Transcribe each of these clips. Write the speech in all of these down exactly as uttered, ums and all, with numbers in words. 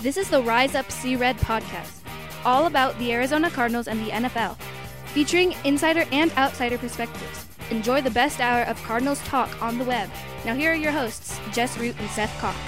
This is the Rise Up See Red podcast, all about the Arizona Cardinals and the N F L, featuring insider and outsider perspectives. Enjoy the best hour of Cardinals talk on the web. Now here are your hosts, Jess Root and Seth Cox.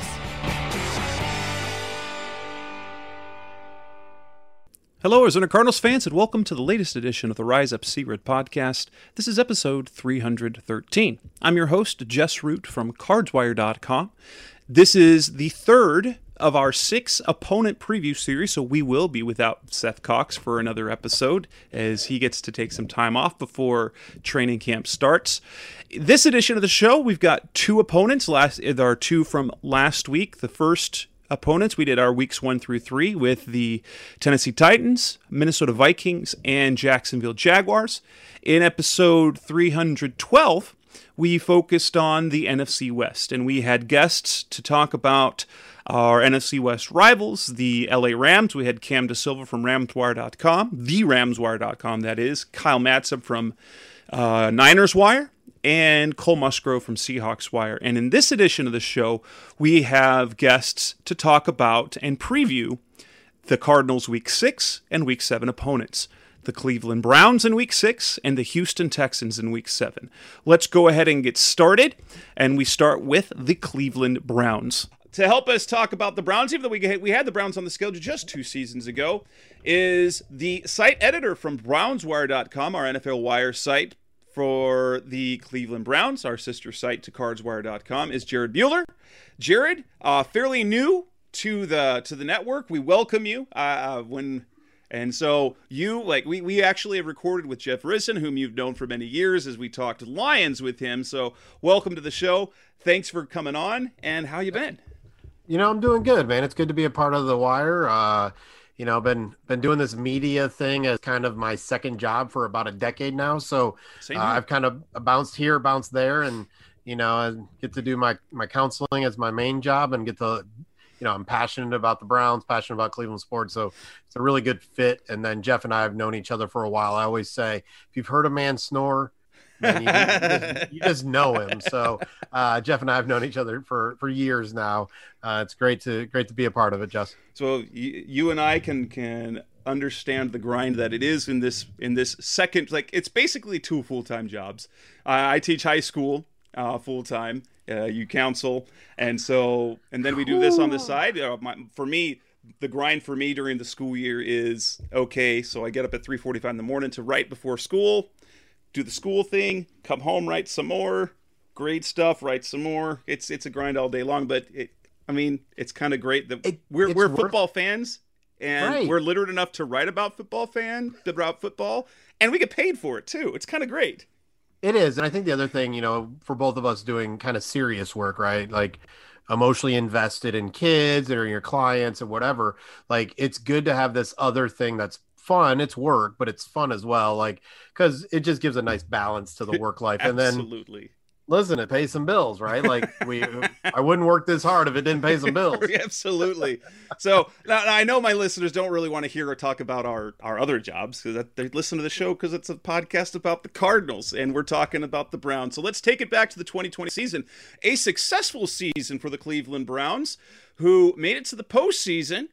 Hello, Arizona Cardinals fans, and welcome to the latest edition of the Rise Up See Red podcast. This is episode three hundred thirteen. I'm your host, Jess Root from cards wire dot com. This is the third of our six opponent preview series, so we will be without Seth Cox for another episode as he gets to take some time off before training camp starts. This edition of the show, we've got two opponents. Last, there are two from last week. The first opponents, we did our weeks one through three with the Tennessee Titans, Minnesota Vikings, and Jacksonville Jaguars. In episode three hundred twelve, we focused on the N F C West, and we had guests to talk about our N F C West rivals, the L A Rams. We had Cam DeSilva from Rams Wire dot com, the Rams Wire dot com, that is, Kyle Matson from uh, Niners Wire, and Cole Musgrove from Seahawks Wire. And in this edition of the show, we have guests to talk about and preview the Cardinals' Week six and Week seven opponents, the Cleveland Browns in Week six and the Houston Texans in Week seven. Let's go ahead and get started, and we start with the Cleveland Browns. To help us talk about the Browns, even though we we had the Browns on the schedule just two seasons ago, is the site editor from Browns Wire dot com, our N F L Wire site for the Cleveland Browns. Our sister site to cards wire dot com is Jared Bueller. Jared, uh, fairly new to the to the network. We welcome you. Uh, when and so you like we we actually have recorded with Jeff Risson, whom you've known for many years, as we talked Lions with him. So welcome to the show. Thanks for coming on. And how you been? You know, I'm doing good, man. It's good to be a part of the Wire. Uh, you know, been been doing this media thing as kind of my second job for about a decade now. So uh, I've kind of bounced here, bounced there, and you know, I get to do my my counseling as my main job, and get to, you know, I'm passionate about the Browns, passionate about Cleveland sports. So it's a really good fit. And then Jeff and I have known each other for a while. I always say, if you've heard a man snore, man, you, you, just, you just know him. So uh, Jeff and I have known each other for, for years now. Uh, it's great to great to be a part of it, Jess. So you, you and I can can understand the grind that it is in this in this second. Like, it's basically two full time jobs. Uh, I teach high school uh, full time. Uh, you counsel, and so and then we do this on the side. Uh, my, for me. The grind for me during the school year is okay. So I get up at three forty-five in the morning to write before school. Do the school thing, come home, write some more, grade stuff, write some more. It's it's a grind all day long, but it, I mean, it's kind of great that it, we're we're worth... football fans, and right. We're literate enough to write about football fan about football, and we get paid for it too. It's kind of great. It is, and I think the other thing, you know, for both of us doing kind of serious work, right, like emotionally invested in kids or your clients or whatever, like it's good to have this other thing that's fun. It's work, but it's fun as well, like because it just gives a nice balance to the work life. And then absolutely, listen, it pays some bills, right? Like we I wouldn't work this hard if it didn't pay some bills. Absolutely. So now, now I know my listeners don't really want to hear or talk about our our other jobs, because they listen to the show because it's a podcast about the Cardinals, and we're talking about the Browns. So let's take it back to the twenty twenty season, a successful season for the Cleveland Browns, who made it to the postseason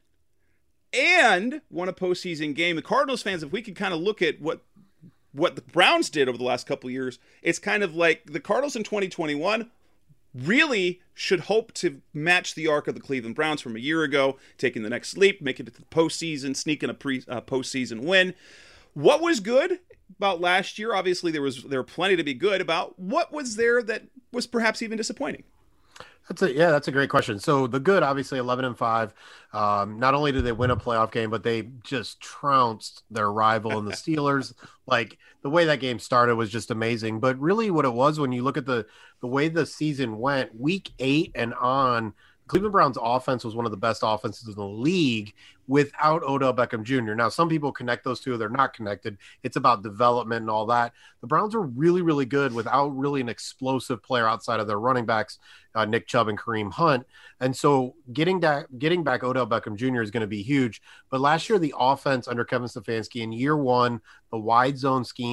and won a postseason game. The Cardinals fans, if we could kind of look at what what the Browns did over the last couple of years, it's kind of like the Cardinals in twenty twenty-one really should hope to match the arc of the Cleveland Browns from a year ago, taking the next leap, making it to the postseason, sneaking a pre uh, postseason win. What was good about last year? Obviously, there was there were plenty to be good about. What was there that was perhaps even disappointing? That's a yeah, that's a great question. So the good, obviously, eleven and five. Um, not only did they win a playoff game, but they just trounced their rival in the Steelers. Like the way that game started was just amazing. But really, what it was, when you look at the the way the season went, week eight and on, Cleveland Browns offense was one of the best offenses in the league without Odell Beckham Junior Now, some people connect those two. They're not connected. It's about development and all that. The Browns are really, really good without really an explosive player outside of their running backs, uh, Nick Chubb and Kareem Hunt. And so getting back, getting back Odell Beckham Junior is going to be huge. But last year, the offense under Kevin Stefanski in year one, the wide zone scheme,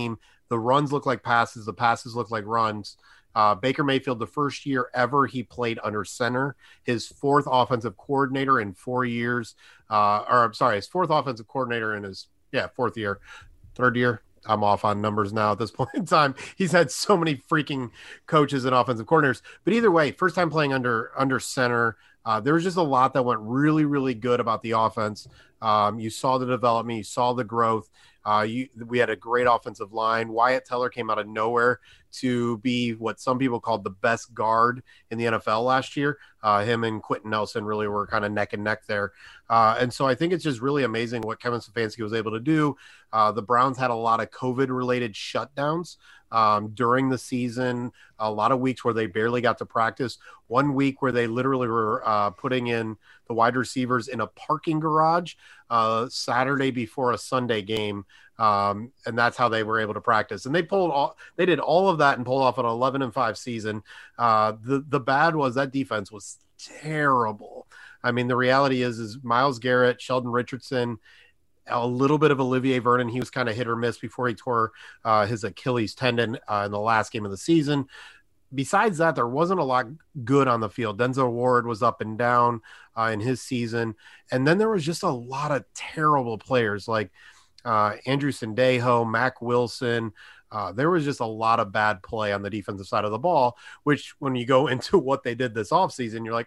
The runs look like passes. The passes look like runs. Uh, Baker Mayfield, the first year ever he played under center, his fourth offensive coordinator in four years. Uh, or I'm sorry, his fourth offensive coordinator in his, yeah, fourth year, third year. I'm off on numbers now at this point in time. He's had so many freaking coaches and offensive coordinators. But either way, first time playing under under center. Uh, there was just a lot that went really, really good about the offense. Um, you saw the development. You saw the growth. Uh, you, we had a great offensive line. Wyatt Teller came out of nowhere to be what some people called the best guard in the N F L last year. Uh, him and Quentin Nelson really were kind of neck and neck there. Uh, and so I think it's just really amazing what Kevin Stefanski was able to do. Uh, the Browns had a lot of COVID-related shutdowns um, during the season, a lot of weeks where they barely got to practice. One week where they literally were uh, putting in the wide receivers in a parking garage uh, Saturday before a Sunday game. Um, and that's how they were able to practice. And they pulled all, they did all of that and pulled off an eleven and five season. Uh, the, the bad was that defense was terrible. I mean, the reality is, is Myles Garrett, Sheldon Richardson, a little bit of Olivier Vernon. He was kind of hit or miss before he tore uh, his Achilles tendon uh, in the last game of the season. Besides that, there wasn't a lot good on the field. Denzel Ward was up and down uh, in his season. And then there was just a lot of terrible players like uh, Andrew Sendejo, Mac Wilson. Uh, there was just a lot of bad play on the defensive side of the ball, which when you go into what they did this offseason, you're like,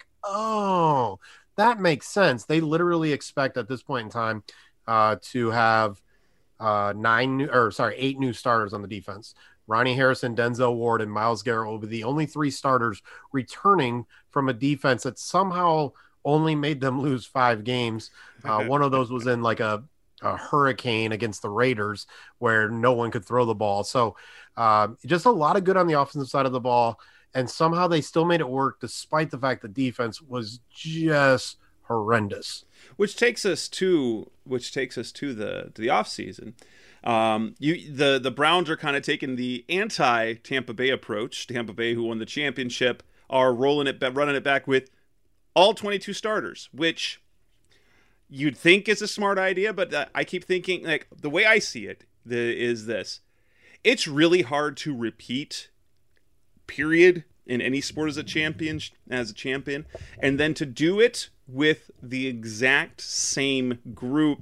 oh, that makes sense. They literally expect at this point in time uh, to have uh, nine new, or sorry, eight new starters on the defense. Ronnie Harrison, Denzel Ward, and Myles Garrett will be the only three starters returning from a defense that somehow only made them lose five games. Uh, one of those was in like a, a hurricane against the Raiders where no one could throw the ball. So uh, just a lot of good on the offensive side of the ball. And somehow they still made it work despite the fact the defense was just horrendous. Which takes us to which takes us to the to the offseason. Um, you the the Browns are kind of taking the anti Tampa Bay approach. Tampa Bay, who won the championship, are rolling it, running it back with all twenty-two starters, which you'd think is a smart idea, but uh, I keep thinking, like, the way I see it the, is this: it's really hard to repeat, period, in any sport as a champion, as a champion, and then to do it with the exact same group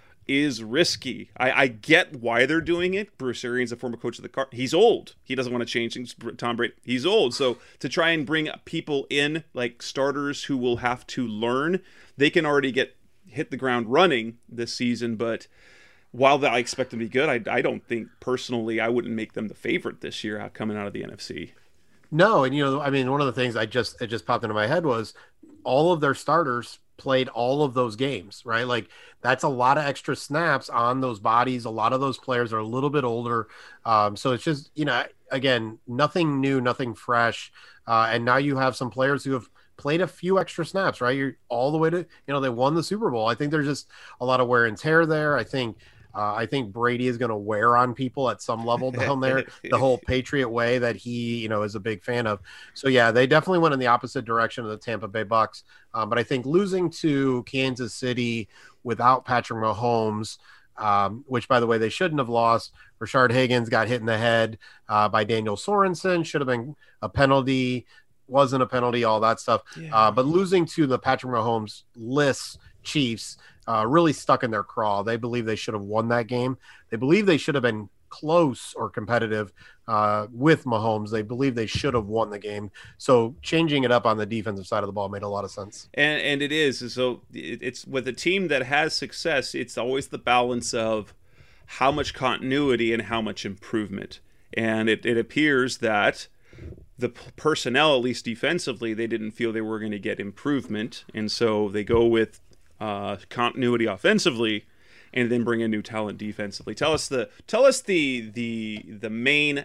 is risky. I, I get why they're doing it. Bruce Arians, a former coach of the Cardinals, he's old. He doesn't want to change things. Tom Brady, he's old. So to try and bring people in, like starters who will have to learn, they can already get hit the ground running this season. But while I expect them to be good, I, I don't think personally I wouldn't make them the favorite this year coming out of the N F C. No, and you know, I mean, one of the things I just it just popped into my head was all of their starters played all of those games, right? Like that's a lot of extra snaps on those bodies. A lot of those players are a little bit older. Um, so it's just, you know, again, nothing new, nothing fresh. Uh, and now you have some players who have played a few extra snaps, right? You're all the way to, you know, they won the Super Bowl. I think there's just a lot of wear and tear there. I think Uh, I think Brady is going to wear on people at some level down there, the whole Patriot way that he, you know, is a big fan of. So, yeah, they definitely went in the opposite direction of the Tampa Bay Bucks. Um, but I think losing to Kansas City without Patrick Mahomes, um, which, by the way, they shouldn't have lost. Rashard Higgins got hit in the head uh, by Daniel Sorensen. Should have been a penalty. Wasn't a penalty, all that stuff. Yeah. Uh, but losing to the Patrick Mahomes list Chiefs uh, really stuck in their craw. They believe they should have won that game. They believe they should have been close or competitive uh, with Mahomes. They believe they should have won the game. So changing it up on the defensive side of the ball made a lot of sense. And and it is. So it's with a team that has success, it's always the balance of how much continuity and how much improvement. And it, it appears that the personnel, at least defensively, they didn't feel they were going to get improvement. And so they go with uh, continuity offensively and then bring in new talent defensively. Tell us the tell us the the the main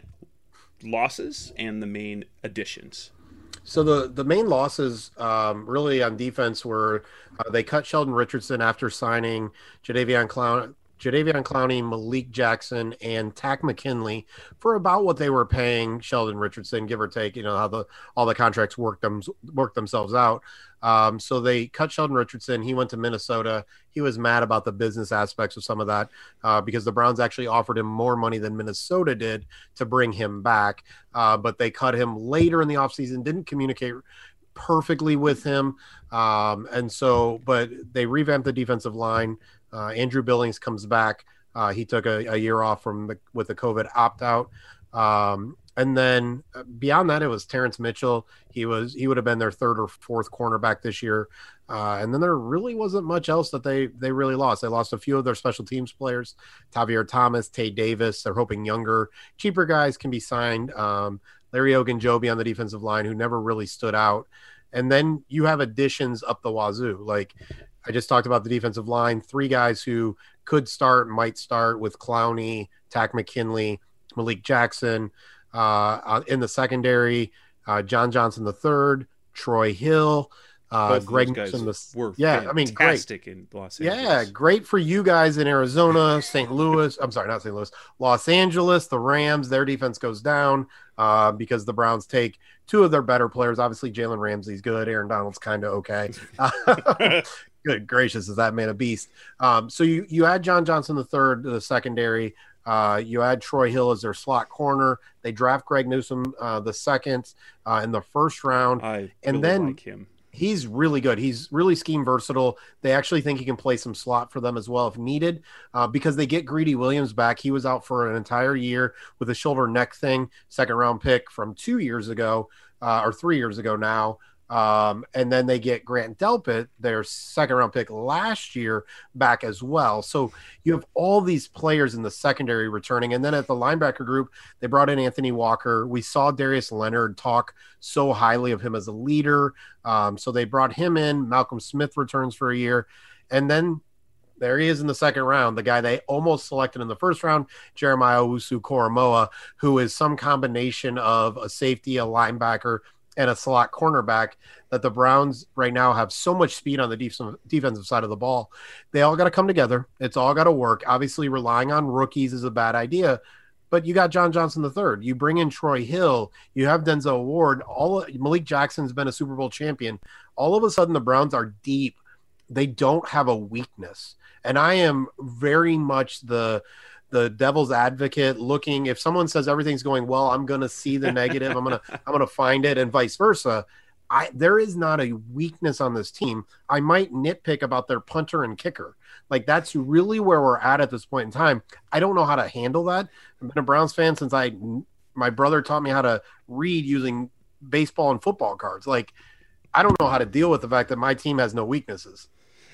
losses and the main additions. So the, the main losses um, really on defense were uh, they cut Sheldon Richardson after signing Jadeveon Clown, Jadeveon Clowney, Malik Jackson, and Tack McKinley for about what they were paying Sheldon Richardson, give or take. You know how the all the contracts work them work themselves out. Um, so they cut Sheldon Richardson. He went to Minnesota. He was mad about the business aspects of some of that uh, because the Browns actually offered him more money than Minnesota did to bring him back. Uh, but they cut him later in the offseason, didn't communicate perfectly with him. Um, and so, but they revamped the defensive line. Uh, Andrew Billings comes back. Uh, he took a, a year off from the, with the COVID opt-out. Um, and then beyond that, it was Terrence Mitchell. He was he would have been their third or fourth cornerback this year. Uh, and then there really wasn't much else that they they really lost. They lost a few of their special teams players, Tavier Thomas, Tay Davis. They're hoping younger, cheaper guys can be signed. Um, Larry Ogunjobi on the defensive line, who never really stood out. And then you have additions up the wazoo. Like I just talked about the defensive line, three guys who could start, might start with Clowney, Tack McKinley, Malik Jackson. Uh, in the secondary, uh, John Johnson the third, Troy Hill, uh, Greg Newsom. The, were yeah, I mean, great. In Los Angeles. Yeah, great for you guys in Arizona, Saint Louis. I'm sorry, not Saint Louis, Los Angeles. The Rams, their defense goes down uh, because the Browns take two of their better players. Obviously, Jalen Ramsey's good. Aaron Donald's kind of okay. Good gracious, is that man a beast? Um, so you you add John Johnson the third to the secondary. Uh, you add Troy Hill as their slot corner. They draft Greg Newsom uh, the second uh, in the first round, I and really then like him. He's really good. He's really scheme versatile. They actually think he can play some slot for them as well if needed, uh, because they get Greedy Williams back. He was out for an entire year with a shoulder neck thing. Second round pick from two years ago uh, or three years ago now. Um, and then they get Grant Delpit, their second round pick last year, back as well. So you have all these players in the secondary returning. And then at the linebacker group, they brought in Anthony Walker. We saw Darius Leonard talk so highly of him as a leader. Um, so they brought him in. Malcolm Smith returns for a year. And then there he is in the second round, the guy they almost selected in the first round, Jeremiah Owusu-Koramoah, who is some combination of a safety, a linebacker, and a slot cornerback. That the Browns right now have so much speed on the def- defensive side of the ball. They all got to come together. It's all got to work. Obviously, relying on rookies is a bad idea, but you got John Johnson the third. You bring in Troy Hill. You have Denzel Ward. All Malik Jackson's been a Super Bowl champion. All of a sudden, the Browns are deep. They don't have a weakness. And I am very much the – the devil's advocate, looking, if someone says everything's going well, I'm going to see the negative. I'm going to, I'm going to find it, and vice versa. I, there is not a weakness on this team. I might nitpick about their punter and kicker. Like, that's really where we're at at this point in time. I don't know how to handle that. I've been a Browns fan since I, my brother taught me how to read using baseball and football cards. Like, I don't know how to deal with the fact that my team has no weaknesses.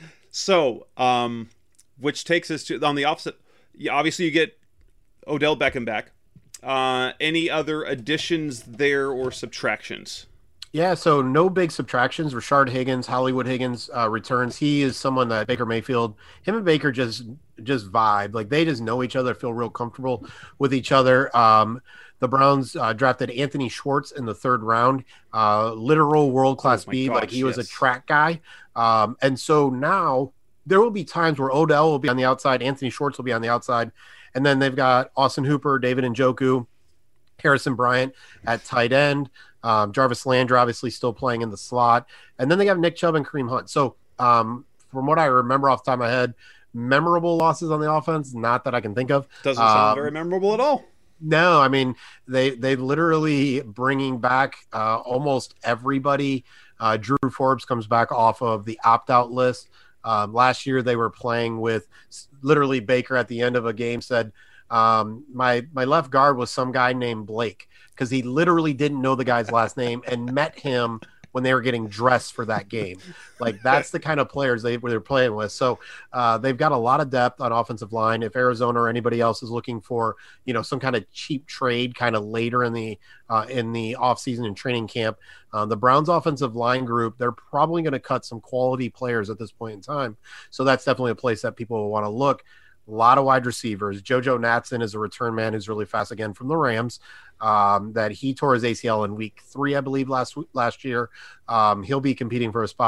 So, um, which takes us to on the opposite. Yeah, obviously, you get Odell Beckham back. Uh, any other additions there or subtractions? Yeah, so no big subtractions. Rashard Higgins, Hollywood Higgins uh, returns. He is someone that Baker Mayfield, him and Baker just just vibe. Like, they just know each other, feel real comfortable with each other. Um, the Browns uh, drafted Anthony Schwartz in the third round, uh, literal world-class oh speed. Gosh, like, he was yes. a track guy. Um, and so now there will be times where Odell will be on the outside, Anthony Schwartz will be on the outside, and then they've got Austin Hooper, David Njoku, Harrison Bryant at tight end, um, Jarvis Landry obviously still playing in the slot, and then they have Nick Chubb and Kareem Hunt. So um, from what I remember off the top of my head, memorable losses on the offense, not that I can think of. Doesn't sound um, very memorable at all. No, I mean, they they literally bringing back uh, almost everybody. Uh, Drew Forbes comes back off of the opt-out list. Um, last year they were playing with literally Baker at the end of a game said, um, my, my left guard was some guy named Blake, because he literally didn't know the guy's last name and met him when they were getting dressed for that game. Like, that's the kind of players they were playing with. So uh, they've got a lot of depth on offensive line. If Arizona or anybody else is looking for, you know, some kind of cheap trade kind of later in the uh, in the offseason and training camp, uh, the Browns offensive line group, they're probably going to cut some quality players at this point in time. So that's definitely a place that people will want to look. A lot of wide receivers. JoJo Natson is a return man who's really fast again from the Rams. Um, that he tore his A C L in week three, I believe, last last year. Um, he'll be competing for a spot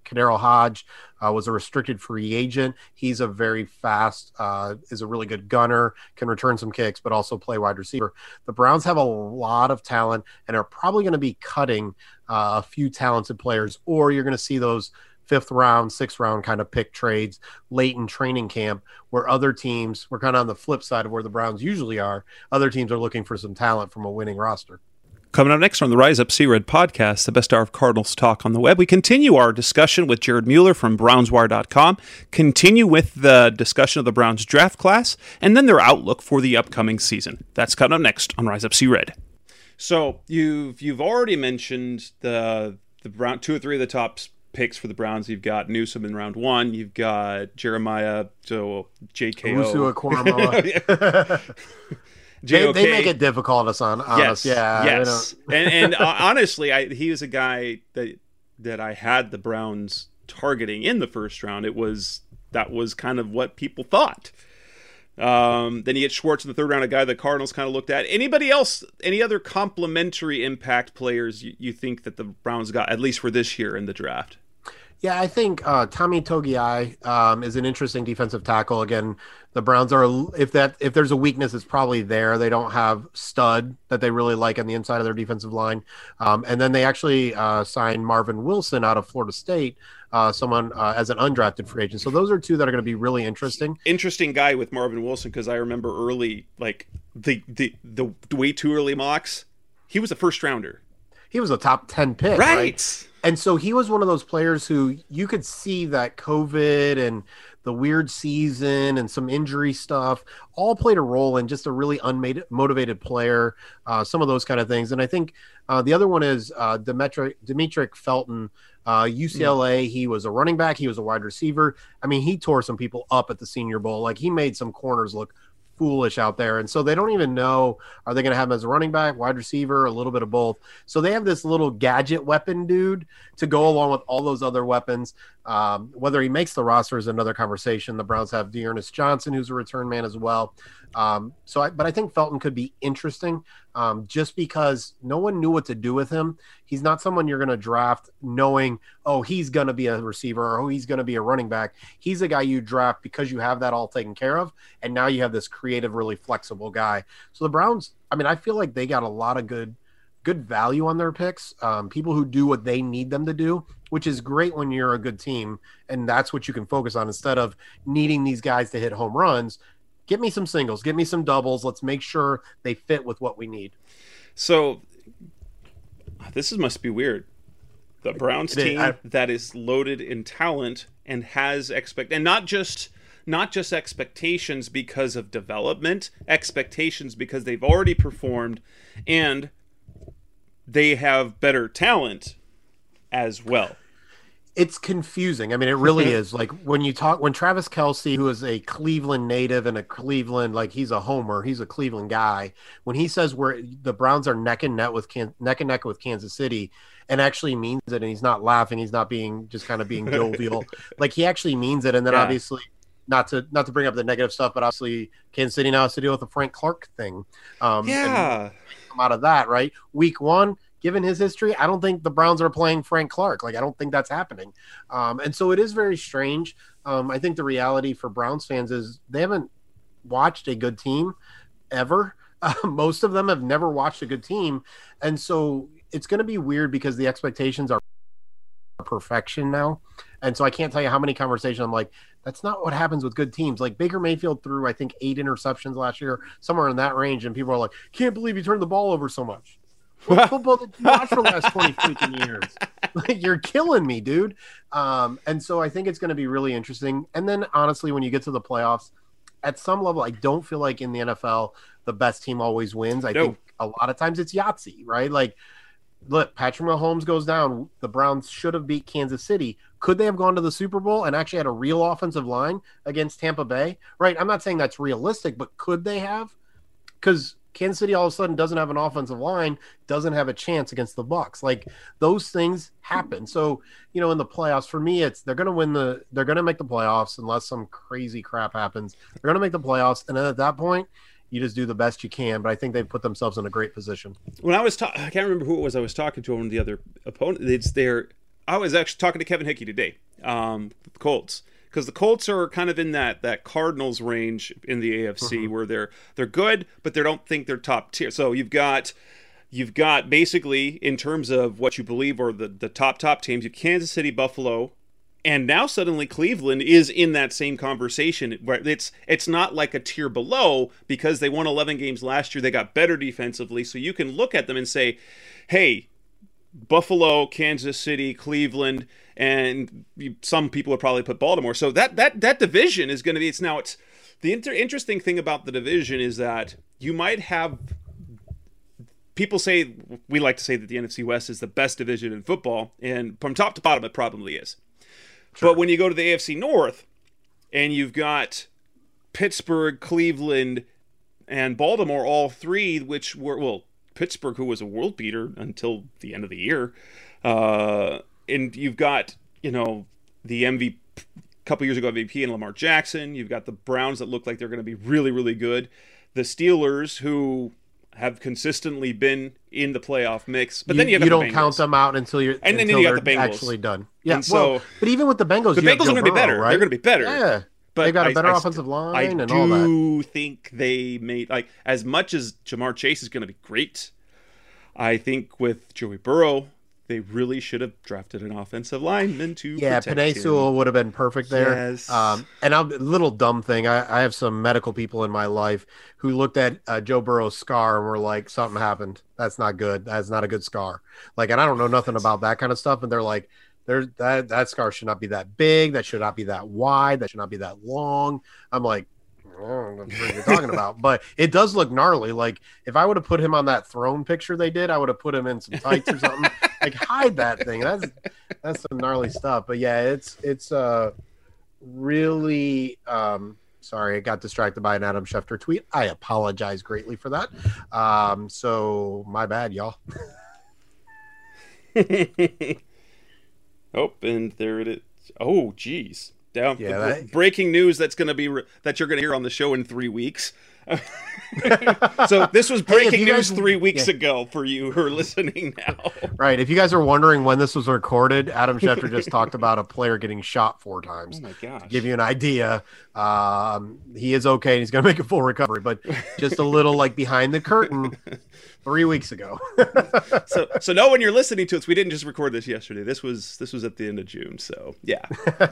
Kadero Hodge uh, was a restricted free agent. He's a very fast, uh, is a really good gunner, can return some kicks, but also play wide receiver. The Browns have a lot of talent and are probably going to be cutting uh, a few talented players, or you're going to see those fifth round, sixth round kind of pick trades late in training camp where other teams, we're kind of on the flip side of where the Browns usually are. Other teams are looking for some talent from a winning roster. Coming up next on the Rise Up Sea Red podcast, the best hour of Cardinals talk on the web, we continue our discussion with Jared Mueller from Browns Wire dot com, continue with the discussion of the Browns draft class, and then their outlook for the upcoming season. That's coming up next on Rise Up Sea Red. So you've you've already mentioned the the Brown, two or three of the top picks for the Browns. You've got Newsome in round one. You've got Jeremiah, so J K O. Usu They, they make it difficult us on, on yes, us. Yeah. Yes. and and uh, honestly, I, he was a guy that that I had the Browns targeting in the first round. It was that was kind of what people thought. Um, then you get Schwartz in the third round, a guy the Cardinals kind of looked at. Anybody else? Any other complementary impact players you, you think that the Browns got, at least for this year in the draft? Yeah, I think uh, Tommy Togiai um, is an interesting defensive tackle. Again, the Browns are, if that if there's a weakness, it's probably there. They don't have stud that they really like on the inside of their defensive line. Um, and then they actually uh, signed Marvin Wilson out of Florida State, uh, someone uh, as an undrafted free agent. So those are two that are going to be really interesting. Interesting guy with Marvin Wilson, because I remember early, like the, the the way too early mocks, he was a first rounder. He was a top ten pick, right? right? And so he was one of those players who you could see that COVID and the weird season and some injury stuff all played a role in just a really unmotivated player, uh, some of those kind of things. And I think uh, the other one is uh, Demetric, Demetric Felton, uh, U C L A. Mm. He was a running back. He was a wide receiver. I mean, he tore some people up at the Senior Bowl. Like, he made some corners look foolish out there. And so they don't even know, are they going to have him as a running back, wide receiver, a little bit of both. So they have this little gadget weapon dude to go along with all those other weapons. Um, whether he makes the roster is another conversation. The Browns have Dearness Johnson, who's a return man as well. Um, so, I, but I think Felton could be interesting um, just because no one knew what to do with him. He's not someone you're going to draft knowing, oh, he's going to be a receiver or oh, he's going to be a running back. He's a guy you draft because you have that all taken care of. And now you have this creative, really flexible guy. So the Browns, I mean, I feel like they got a lot of good, good value on their picks. Um, people who do what they need them to do, which is great when you're a good team. And that's what you can focus on instead of needing these guys to hit home runs. Get me some singles, get me some doubles. Let's make sure they fit with what we need. So this is, must be weird. The Browns it, team I, that is loaded in talent and has expect and not just not just expectations because of development, expectations because they've already performed and they have better talent as well. It's confusing. I mean, it really is. Like, when you talk, when Travis Kelce, who is a Cleveland native and a Cleveland, like, he's a homer, he's a Cleveland guy. When he says we're the Browns are neck and neck with Can, neck and neck with Kansas City, and actually means it, and he's not laughing, he's not being just kind of being jovial. Like, he actually means it. And then yeah. obviously, not to not to bring up the negative stuff, but obviously Kansas City now has to deal with the Frank Clark thing. Um, yeah, and come out of that, right? Week one. Given his history, I don't think the Browns are playing Frank Clark. Like, I don't think that's happening. Um, and so it is very strange. Um, I think the reality for Browns fans is they haven't watched a good team ever. Uh, most of them have never watched a good team. And so it's going to be weird because the expectations are perfection now. And so I can't tell you how many conversations I'm like, that's not what happens with good teams. Like, Baker Mayfield threw, I think, eight interceptions last year, somewhere in that range. And people are like, can't believe he turned the ball over so much. What football did you watch for the last twenty freaking years? Like, you're killing me, dude. Um, and so I think it's going to be really interesting. And then, honestly, when you get to the playoffs, at some level, I don't feel like in the N F L the best team always wins. I no. think a lot of times it's Yahtzee, right? Like, look, Patrick Mahomes goes down. The Browns should have beat Kansas City. Could they have gone to the Super Bowl and actually had a real offensive line against Tampa Bay? Right? I'm not saying that's realistic, but could they have? Because Kansas City all of a sudden doesn't have an offensive line, doesn't have a chance against the Bucs. Like, those things happen. So, you know, in the playoffs, for me, it's they're going to win the – they're going to make the playoffs unless some crazy crap happens. They're going to make the playoffs, and then at that point, you just do the best you can. But I think they've put themselves in a great position. When I was – ta- I can't remember who it was I was talking to on the other opponent. It's their I was actually talking to Kevin Hickey today, um, the Colts, because the Colts are kind of in that that Cardinals range in the A F C, mm-hmm. where they're they're good, but they don't think they're top tier. So you've got you've got basically, in terms of what you believe are the the top top teams, you Kansas City, Buffalo, and now suddenly Cleveland is in that same conversation. Where it's it's not like a tier below, because they won eleven games last year. They got better defensively, so you can look at them and say, hey, Buffalo, Kansas City, Cleveland, and some people would probably put Baltimore. So that that that division is going to be, it's now it's the inter- interesting thing about the division is that you might have people say, we like to say that the N F C West is the best division in football, and from top to bottom it probably is. Sure. But when you go to the A F C North and you've got Pittsburgh, Cleveland, and Baltimore, all three, which were, well, Pittsburgh, who was a world beater until the end of the year, uh, and you've got, you know, the M V P, a couple years ago M V P and Lamar Jackson. You've got the Browns that look like they're going to be really, really good. The Steelers, who have consistently been in the playoff mix, but you, then you, have you the don't Bengals. Count them out until you're and until then you got the Bengals actually done. Yeah, and so well, but even with the Bengals, the you Bengals have are going to be better. Right? They're going to be better. Yeah. But they've got a better I, I offensive line I and all that. I do think they made, like, as much as Jamar Chase is going to be great, I think with Joey Burrow, they really should have drafted an offensive lineman to yeah, protect Penei him. Sewell would have been perfect there. Yes. Um, and I'm, a little dumb thing, I, I have some medical people in my life who looked at uh, Joe Burrow's scar and were like, something happened. That's not good. That's not a good scar. Like, and I don't know nothing about that kind of stuff. And they're like, There's that that scar should not be that big. That should not be that wide. That should not be that long. I'm like, I don't know what you're talking about, but it does look gnarly. Like, if I would have put him on that throne picture they did, I would have put him in some tights or something. Like, hide that thing. That's that's some gnarly stuff. But yeah, it's it's uh really um sorry, I got distracted by an Adam Schefter tweet. I apologize greatly for that. Um, so my bad, y'all. Oh, and there it is. Oh, geez. Down. Yeah, the, that... breaking news that's going to be re- that you're going to hear on the show in three weeks. So this was breaking hey, news guys... three weeks yeah. ago for you who are listening now. Right. If you guys are wondering when this was recorded, Adam Schefter just talked about a player getting shot four times. Oh my gosh. To give you an idea, um, he is okay and he's going to make a full recovery, but just a little like behind the curtain. Three weeks ago. so, so know when you're listening to us, we didn't just record this yesterday. This was this was at the end of June. So yeah.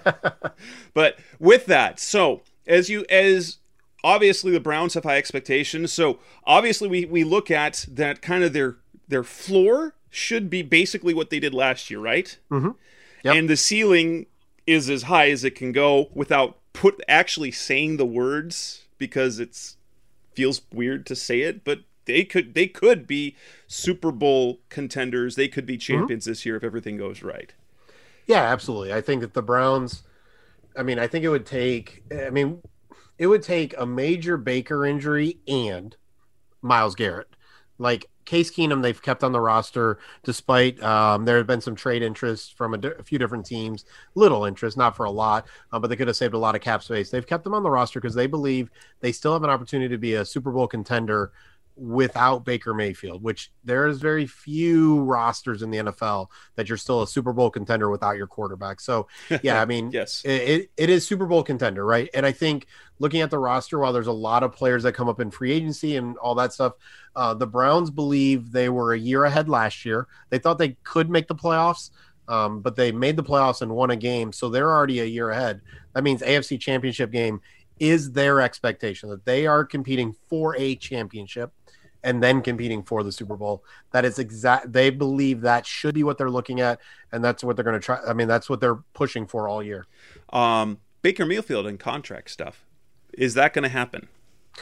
But with that, so as you as obviously the Browns have high expectations. So obviously we we look at that kind of their their floor should be basically what they did last year, right? Mm-hmm. Yep. And the ceiling is as high as it can go without put actually saying the words, because it's feels weird to say it, but They could they could be Super Bowl contenders. They could be champions mm-hmm. this year if everything goes right. Yeah, absolutely. I think that the Browns, I mean, I think it would take, I mean, it would take a major Baker injury and Myles Garrett. Like Case Keenum, they've kept on the roster despite um, there have been some trade interest from a, di- a few different teams. Little interest, not for a lot, uh, but they could have saved a lot of cap space. They've kept them on the roster because they believe they still have an opportunity to be a Super Bowl contender without Baker Mayfield, which there's very few rosters in the N F L that you're still a Super Bowl contender without your quarterback. So yeah, I mean, yes, it, it, it is Super Bowl contender, right? And I think looking at the roster, while there's a lot of players that come up in free agency and all that stuff, uh, the Browns believe they were a year ahead last year. They thought they could make the playoffs, um, but they made the playoffs and won a game. So they're already a year ahead. That means A F C Championship game is their expectation, that they are competing for a championship and then competing for the Super Bowl. That is exact. They believe that should be what they're looking at, and that's what they're going to try. I mean, that's what they're pushing for all year. Um, Baker Mayfield and contract stuff. Is that going to happen?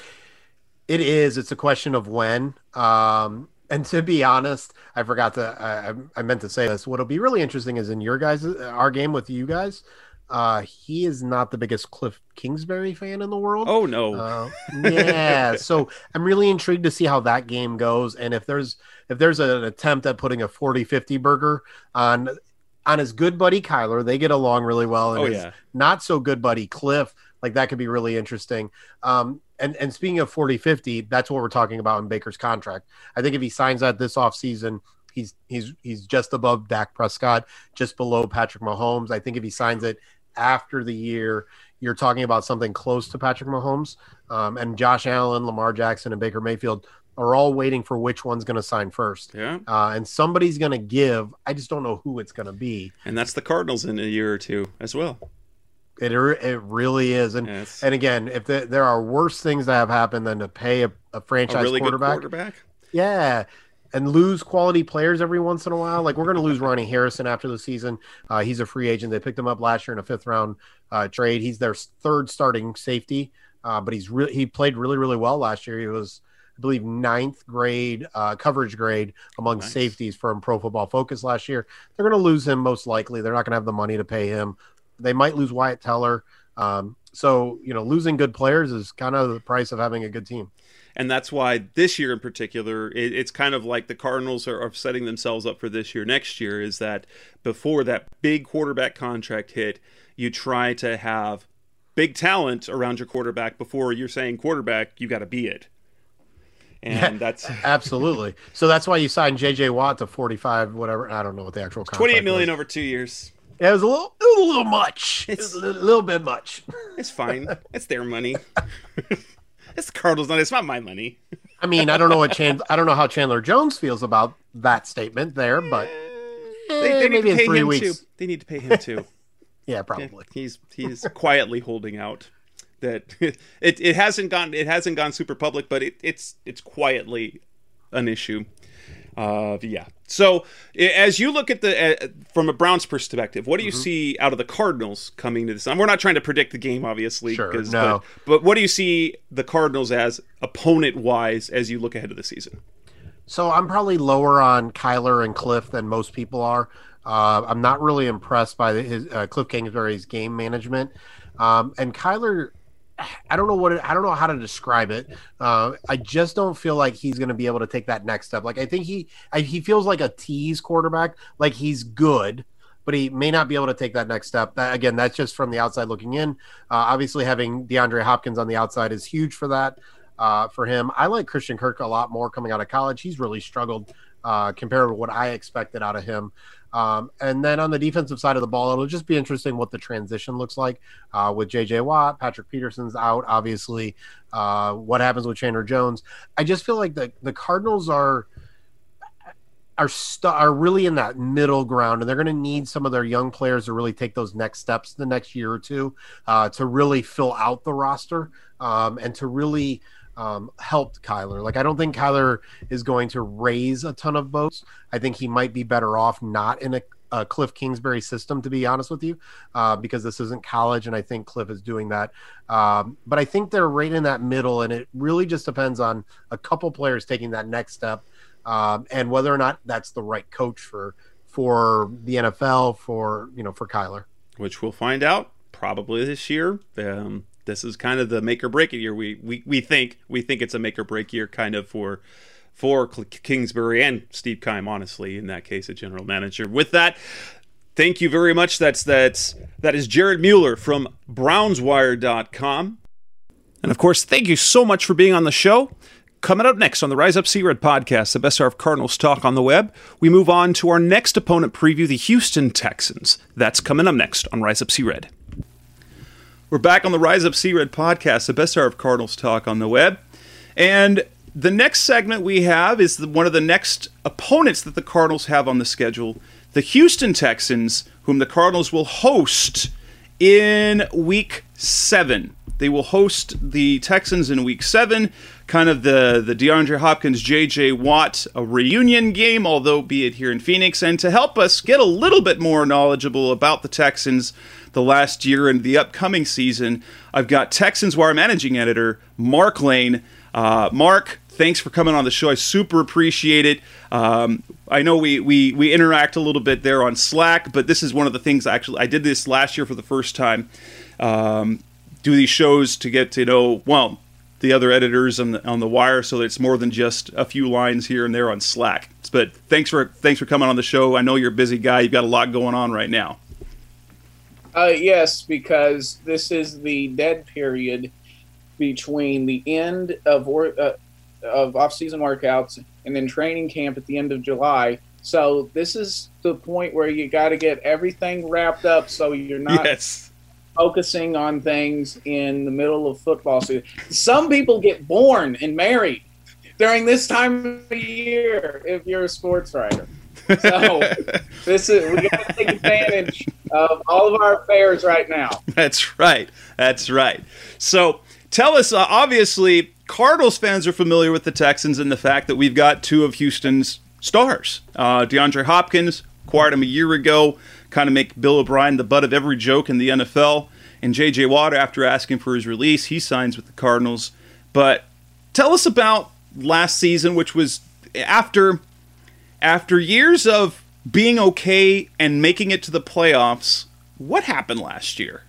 It is. It's a question of when. Um, and to be honest, I forgot to, I, I meant to say this. What'll be really interesting is in your guys, our game with you guys, Uh, he is not the biggest Cliff Kingsbury fan in the world. Oh no. Uh, yeah. So I'm really intrigued to see how that game goes. And if there's, if there's an attempt at putting a forty fifty burger on, on his good buddy Kyler, they get along really well. And oh, his yeah. not so good buddy Cliff, like that could be really interesting. Um, and, and speaking of forty fifty, that's what we're talking about in Baker's contract. I think if he signs that this offseason, he's he's he's just above Dak Prescott, just below Patrick Mahomes. I think if he signs it after the year, you're talking about something close to Patrick Mahomes. Um, and Josh Allen, Lamar Jackson, and Baker Mayfield are all waiting for which one's going to sign first. Yeah. Uh, and somebody's going to give. I just don't know who it's going to be. And that's the Cardinals in a year or two as well. It it really is. And yes. and again, if the, there are worse things that have happened than to pay a, a franchise a really quarterback, good quarterback, yeah, and lose quality players every once in a while. Like we're going to lose Ronnie Harrison after the season. Uh, he's a free agent. They picked him up last year in a fifth round uh, trade. He's their third starting safety, uh, but he's really he played really really well last year. He was, I believe, ninth grade uh, coverage grade among nice. safeties from Pro Football Focus last year. They're going to lose him most likely. They're not going to have the money to pay him. They might lose Wyatt Teller. Um, so, you know, losing good players is kind of the price of having a good team. And that's why this year in particular, it, it's kind of like the Cardinals are, are setting themselves up for this year. Next year is that before that big quarterback contract hit, you try to have big talent around your quarterback. Before you're saying quarterback, you got to be it. And yeah, that's absolutely. So that's why you signed J J Watt to forty-five, whatever. I don't know what the actual contract twenty-eight million was. over two years. Yeah, it was a little, it was a little much. It's it was a little bit much. It's fine. It's their money. It's the Cardinals' money. It's not my money. I mean, I don't know what Chan- I don't know how Chandler Jones feels about that statement there, but they, they eh, need maybe to pay in three him weeks. too. They need to pay him too. Yeah, probably. He's he's quietly holding out. That it it hasn't gone it hasn't gone super public, but it, it's it's quietly an issue. Uh, yeah. So as you look at the uh, from a Browns perspective, what do you mm-hmm. see out of the Cardinals coming to this? And we're not trying to predict the game, obviously. Sure. No. But, but what do you see the Cardinals as opponent wise as you look ahead to the season? So I'm probably lower on Kyler and Cliff than most people are. Uh, I'm not really impressed by the, his uh, Cliff Kingsbury's game management, um, and Kyler. I don't know what it, I don't know how to describe it. Uh, I just don't feel like he's going to be able to take that next step. Like I think he I, he feels like a tease quarterback. Like he's good, but he may not be able to take that next step. That, again, that's just from the outside looking in. Uh, obviously, having DeAndre Hopkins on the outside is huge for that. Uh, for him, I like Christian Kirk a lot more coming out of college. He's really struggled uh, compared to what I expected out of him. Um, and then on the defensive side of the ball, it'll just be interesting what the transition looks like uh, with J J Watt. Patrick Peterson's out, obviously. Uh, what happens with Chandler Jones? I just feel like the, the Cardinals are are st- are really in that middle ground, and they're going to need some of their young players to really take those next steps the next year or two uh, to really fill out the roster um, and to really um, help Kyler. Like, I don't think Kyler is going to raise a ton of votes. I think he might be better off not in a, a Cliff Kingsbury system, to be honest with you, uh, because this isn't college, and I think Cliff is doing that. Um, but I think they're right in that middle, and it really just depends on a couple players taking that next step. Um, and whether or not that's the right coach for for the N F L, for you know for Kyler, which we'll find out probably this year. Um, this is kind of the make or break year. We we we think we think it's a make or break year, kind of for for Kingsbury and Steve Keim. Honestly, in that case, a general manager. With that, thank you very much. That's that's that is Jared Mueller from Browns Wire dot com, and of course, thank you so much for being on the show. Coming up next on the Rise Up Sea Red podcast, the best hour of Cardinals talk on the web, we move on to our next opponent preview, the Houston Texans. That's coming up next on Rise Up Sea Red. We're back on the Rise Up Sea Red podcast, the best hour of Cardinals talk on the web. And the next segment we have is the, one of the next opponents that the Cardinals have on the schedule, the Houston Texans, whom the Cardinals will host in week seven. They will host the Texans in week seven, kind of the, the DeAndre Hopkins, J J Watt, a reunion game, although be it here in Phoenix. And to help us get a little bit more knowledgeable about the Texans the last year and the upcoming season, I've got Texans Wire managing editor Mark Lane. Uh, Mark, thanks for coming on the show. I super appreciate it. Um, I know we, we we interact a little bit there on Slack, but this is one of the things, actually, I did this last year for the first time. Um, do these shows to get to know, well, the other editors on the, on the Wire, so that it's more than just a few lines here and there on Slack. But thanks for thanks for coming on the show. I know you're a busy guy. You've got a lot going on right now. Uh, yes, because this is the dead period between the end of wor- uh, of off-season workouts and then training camp at the end of July, So this is the point where you got to get everything wrapped up so you're not yes. focusing on things in the middle of football season. Some people get born and married during this time of year if you're a sports writer. So this is we got to take advantage of all of our affairs right now. That's right. That's right. So tell us, uh, obviously, Cardinals fans are familiar with the Texans and the fact that we've got two of Houston's stars. Uh, DeAndre Hopkins, acquired him a year ago, kind of make Bill O'Brien the butt of every joke in the N F L. And J J. Watt, after asking for his release, he signs with the Cardinals. But tell us about last season, which was after after years of being okay and making it to the playoffs. What happened last year?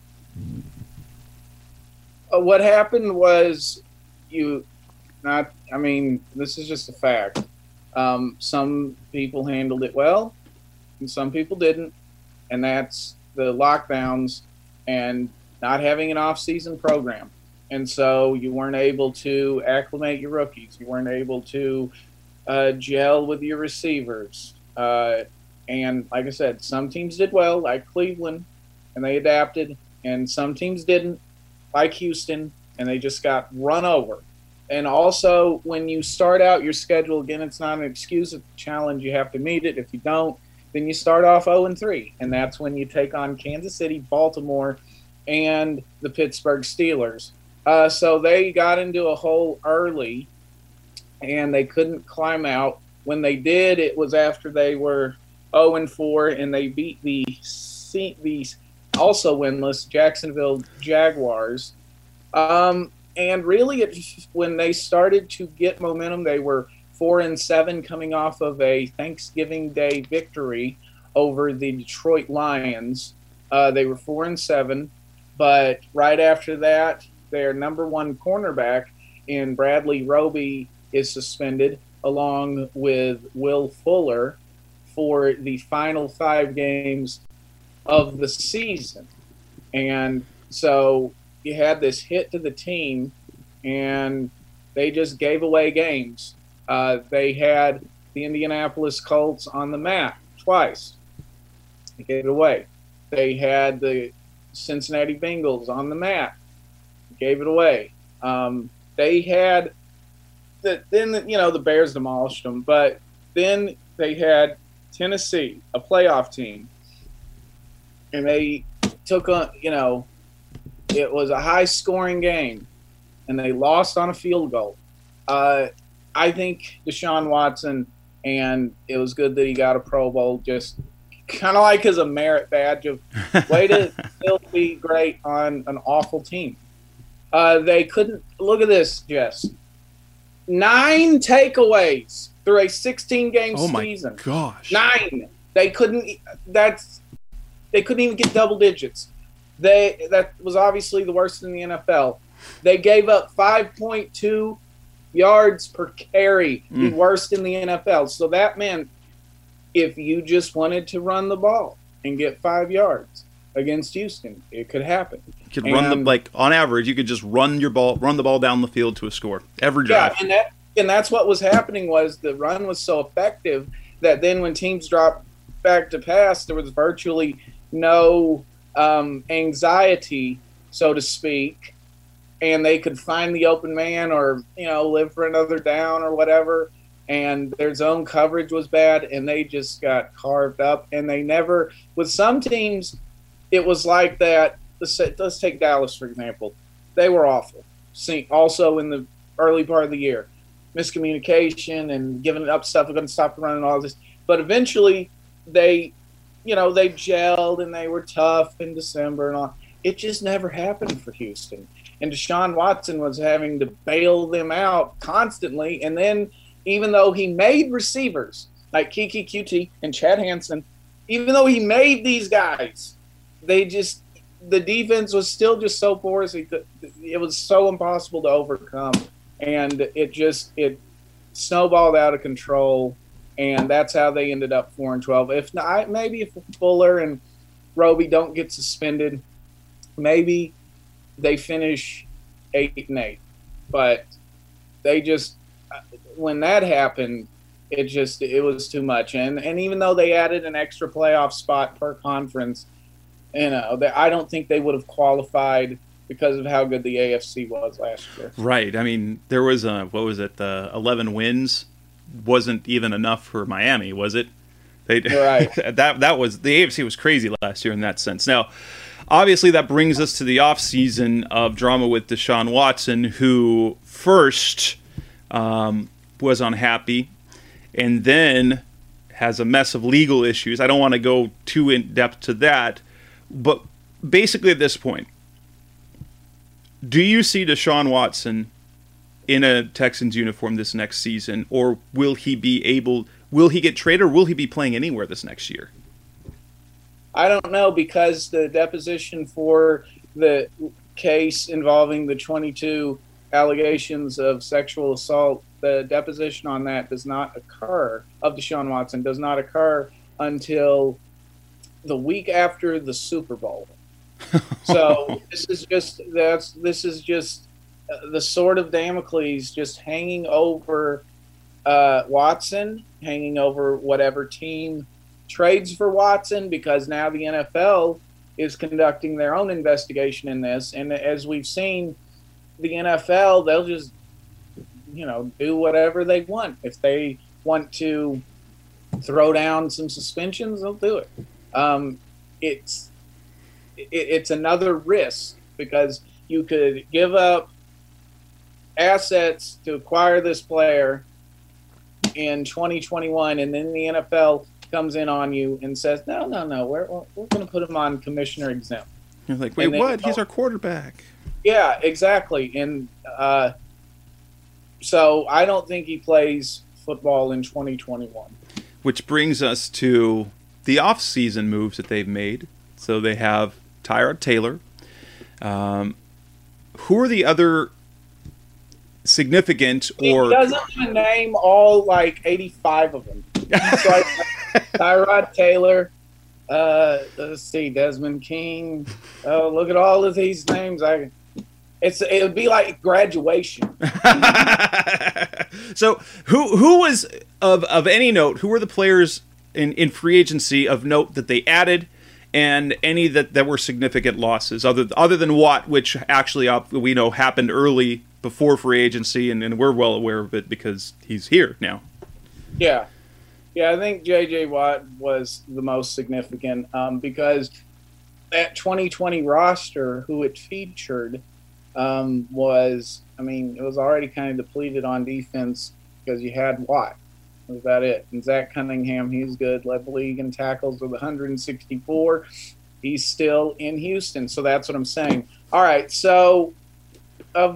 Uh, what happened was you not, I mean, this is just a fact. Um, some people handled it well and some people didn't. And that's the lockdowns and not having an off-season program. And so you weren't able to acclimate your rookies. You weren't able to uh, gel with your receivers. Uh, and like I said, some teams did well, like Cleveland, and they adapted. And some teams didn't, like Houston, and they just got run over. And also, when you start out your schedule, again, it's not an excuse, it's a challenge. You have to meet it. If you don't, then you start off oh and three. And that's when you take on Kansas City, Baltimore, and the Pittsburgh Steelers. Uh, so they got into a hole early, and they couldn't climb out. When they did, it was after they were oh and four, and they beat the the also winless Jacksonville Jaguars. Um, and really, it, when they started to get momentum, they were four and seven, coming off of a Thanksgiving Day victory over the Detroit Lions. Uh, they were four and seven, but right after that, their number one cornerback in Bradley Roby is suspended, along with Will Fuller, for the final five games of the season. And so you had this hit to the team, and they just gave away games. Uh, they had the Indianapolis Colts on the map twice. They gave it away. They had the Cincinnati Bengals on the map. Gave it away. Um, they had the, then you know the Bears demolished them, but then they had Tennessee, a playoff team, and they took on you know it was a high scoring game, and they lost on a field goal. Uh, I think Deshaun Watson, and it was good that he got a Pro Bowl, just kind of like as a merit badge of way to still be great on an awful team. Uh, they couldn't – look at this, Jess. Nine takeaways through a sixteen-game oh my season. Gosh. Nine. They couldn't – that's – they couldn't even get double digits. They That was obviously the worst in the N F L. They gave up five point two yards per carry, mm. the worst in the N F L. So that meant if you just wanted to run the ball and get five yards against Houston, it could happen. You could and, run the like on average, you could just run your ball, run the ball down the field to a score every drive. Yeah, and that and that's what was happening was the run was so effective that then when teams dropped back to pass, there was virtually no um, anxiety, so to speak, and they could find the open man or you know live for another down or whatever. And their zone coverage was bad, and they just got carved up. And they never, with some teams, it was like that. Let's, say, let's take Dallas, for example. They were awful. See, also in the early part of the year, miscommunication and giving up stuff, we're going to stop the run and all this. But eventually, they, you know, they gelled and they were tough in December and all. It just never happened for Houston. And Deshaun Watson was having to bail them out constantly. And then, even though he made receivers like Kiki Cutie and Chad Hansen, even though he made these guys, they just the defense was still just so porous. He could, it was so impossible to overcome, and it just it snowballed out of control. And that's how they ended up four and twelve. If not, maybe if Fuller and Roby don't get suspended, maybe they finish eight and eight. But they just. When that happened, It just it was too much. And and even though they added an extra playoff spot per conference, you know, they, I don't think they would have qualified because of how good the A F C was last year. Right. I mean, there was a, what was it, the eleven wins wasn't even enough for Miami, was it? They, right. that that was the A F C was crazy last year in that sense. Now, obviously, that brings us to the offseason of drama with Deshaun Watson, who first um, was unhappy and then has a mess of legal issues. I don't want to go too in depth to that, but basically at this point, do you see Deshaun Watson in a Texans uniform this next season, or will he be able? Will he get traded, or will he be playing anywhere this next year? I don't know, because the deposition for the case involving the twenty-two allegations of sexual assault, the deposition on that does not occur, of Deshaun Watson, does not occur until the week after the Super Bowl. So this is just that's this is just the sword of Damocles just hanging over uh, Watson, hanging over whatever team trades for Watson, because now the N F L is conducting their own investigation in this, and as we've seen, the N F L, they'll just you know do whatever they want. If they want to throw down some suspensions, they'll do it. Um, it's it's another risk, because you could give up assets to acquire this player in twenty twenty-one, and then the N F L comes in on you and says, no, no, no, we're, we're going to put him on commissioner exempt. You're like, wait, what? He's our quarterback. Yeah, exactly. And uh, so I don't think he plays football in twenty twenty-one. Which brings us to the off-season moves that they've made. So they have Tyrod Taylor. Um, who are the other significant or... He doesn't even name all, like, eighty-five of them. It's like Tyrod Taylor, uh, let's see, Desmond King. Oh, look at all of these names. I, it's It would be like graduation. So who who was, of, of any note, who were the players in, in free agency of note that they added, and any that, that were significant losses, other other than Watt, which actually uh, we know happened early before free agency, and, and we're well aware of it because he's here now. Yeah. Yeah, I think J J. Watt was the most significant um, because that twenty twenty roster, who it featured, um, was, I mean, it was already kind of depleted on defense because you had Watt. That was about it. And Zach Cunningham, he's good, led the league in tackles with one hundred sixty-four. He's still in Houston, so that's what I'm saying. All right, so, uh,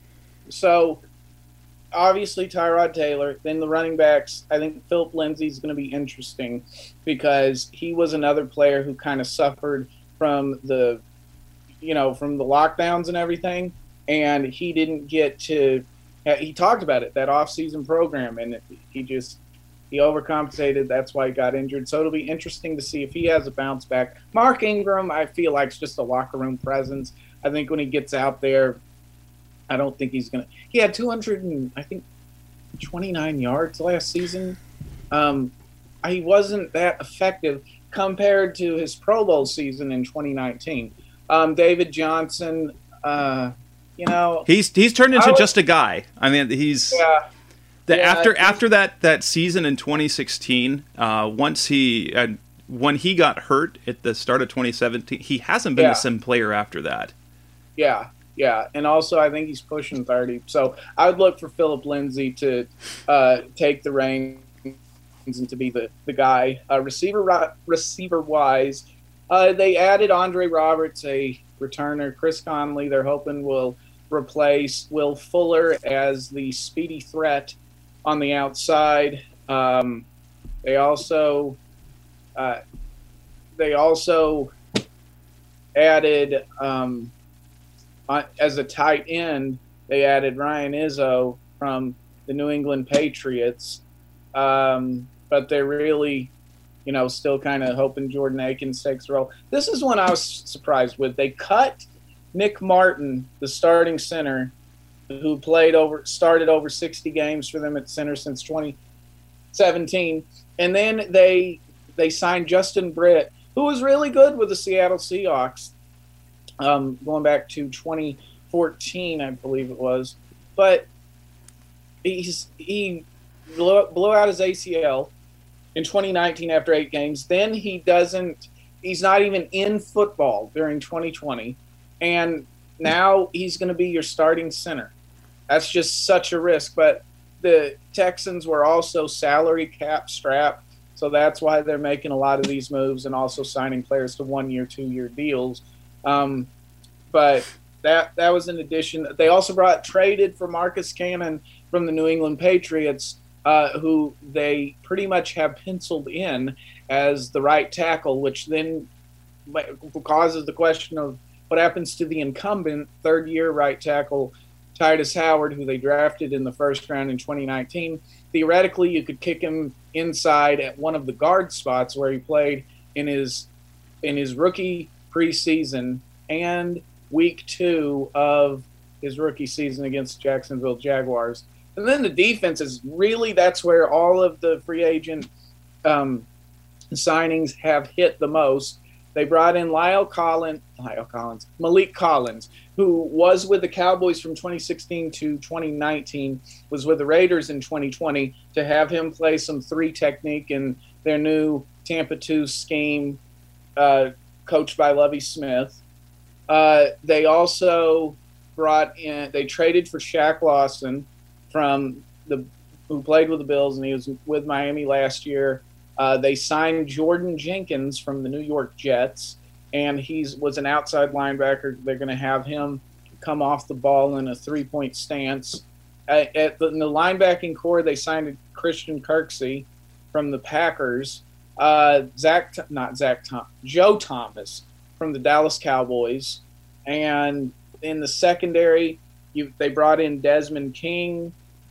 so obviously Tyrod Taylor, then the running backs. I think Philip Lindsay is going to be interesting because he was another player who kind of suffered from the, you know, from the lockdowns and everything, and he didn't get to. He talked about it, that off-season program, and he just he overcompensated. That's why he got injured. So it'll be interesting to see if he has a bounce back. Mark Ingram, I feel like, is just a locker room presence. I think when he gets out there, I don't think he's gonna. He had two hundred and I think twenty-nine yards last season. Um, he wasn't that effective compared to his Pro Bowl season in twenty nineteen. Um, David Johnson, uh, you know, he's he's turned into was, just a guy. I mean, he's yeah, the, yeah, after after that that season in twenty sixteen. Uh, once he uh, when he got hurt at the start of twenty seventeen, he hasn't been yeah. the same player after that. Yeah. Yeah, and also I think he's pushing thirty. So I would look for Philip Lindsay to uh, take the reins and to be the, the guy. Uh, receiver receiver wise, uh, they added Andre Roberts, a returner. Chris Conley, they're hoping will replace Will Fuller as the speedy threat on the outside. Um, they also uh, they also added. Um, Uh, as a tight end, they added Ryan Izzo from the New England Patriots. Um, but they're really, you know, still kind of hoping Jordan Akins takes the role. This is one I was surprised with. They cut Nick Martin, the starting center, who played over, started over sixty games for them at center since twenty seventeen. And then they they signed Justin Britt, who was really good with the Seattle Seahawks, um, going back to twenty fourteen, I believe it was. But he's he blew, blew out his A C L in twenty nineteen after eight games. Then he doesn't – he's not even in football during twenty twenty. And now he's going to be your starting center. That's just such a risk. But the Texans were also salary cap strapped, so that's why they're making a lot of these moves and also signing players to one-year, two-year deals. Um, but that that was an addition. They also brought traded for Marcus Cannon from the New England Patriots, uh, who they pretty much have penciled in as the right tackle, which then causes the question of what happens to the incumbent third-year right tackle, Titus Howard, who they drafted in the first round in twenty nineteen. Theoretically, you could kick him inside at one of the guard spots where he played in his in his rookie preseason and week two of his rookie season against Jacksonville Jaguars. And then the defense is really, that's where all of the free agent um, signings have hit the most. They brought in Lyle Collins, Lyle Collins, Malik Collins, who was with the Cowboys from twenty sixteen to twenty nineteen, was with the Raiders in twenty twenty, to have him play some three technique in their new Tampa two scheme, uh, coached by Lovie Smith. Uh, they also brought in, they traded for Shaq Lawson from the, who played with the Bills, and he was with Miami last year. Uh, they signed Jordan Jenkins from the New York Jets, and he's was an outside linebacker. They're going to have him come off the ball in a three-point stance. At, at the, in the linebacking core, they signed Christian Kirksey from the Packers. Uh, Zach, not Zach, Tom, Joe Thomas from the Dallas Cowboys, and in the secondary, you, they brought in Desmond King.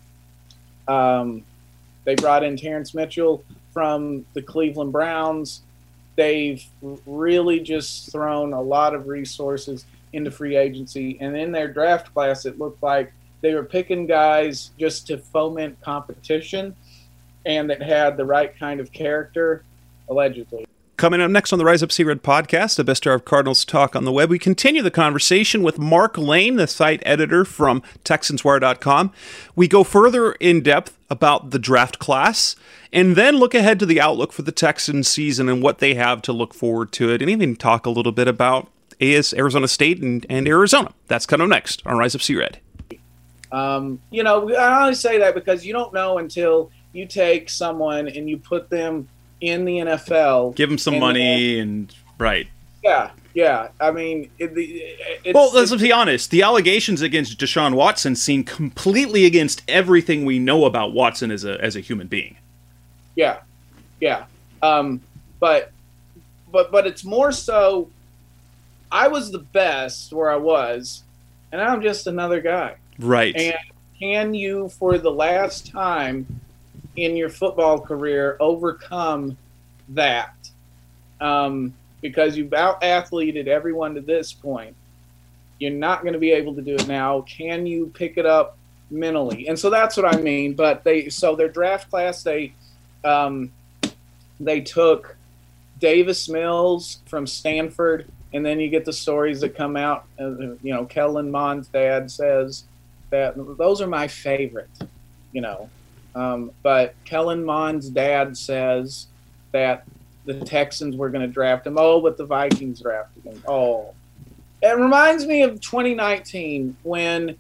Um, they brought in Terrence Mitchell from the Cleveland Browns. They've really just thrown a lot of resources into free agency. And in their draft class, it looked like they were picking guys just to foment competition and that had the right kind of character, allegedly. Coming up next on the Rise Up See Red podcast, the best hour of Cardinals talk on the web, we continue the conversation with Mark Lane, the site editor from Texans Wire dot com. We go further in depth about the draft class and then look ahead to the outlook for the Texans season and what they have to look forward to it, and even talk a little bit about A S Arizona State and, and Arizona. That's coming up next on Rise Up See Red. Um, you know, I only say that because you don't know until you take someone and you put them in the N F L. Give them some money and, right. Yeah, yeah. I mean, it, it's, well, let's be honest. The allegations against Deshaun Watson seem completely against everything we know about Watson as a as a human being. Yeah, yeah. Um, but, but, but it's more so, I was the best where I was, and I'm just another guy. Right. And can you, for the last time in your football career, overcome that? Um, because you've out-athleted everyone to this point. You're not going to be able to do it now. Can you pick it up mentally? And so that's what I mean. But they, so their draft class, they, um, they took Davis Mills from Stanford, and then you get the stories that come out. Uh, you know, Kellen Mond's dad says that those are my favorite. You know. Um, but Kellen Mond's dad says that the Texans were going to draft him. Oh, but the Vikings drafted him. Oh. It reminds me of twenty nineteen when,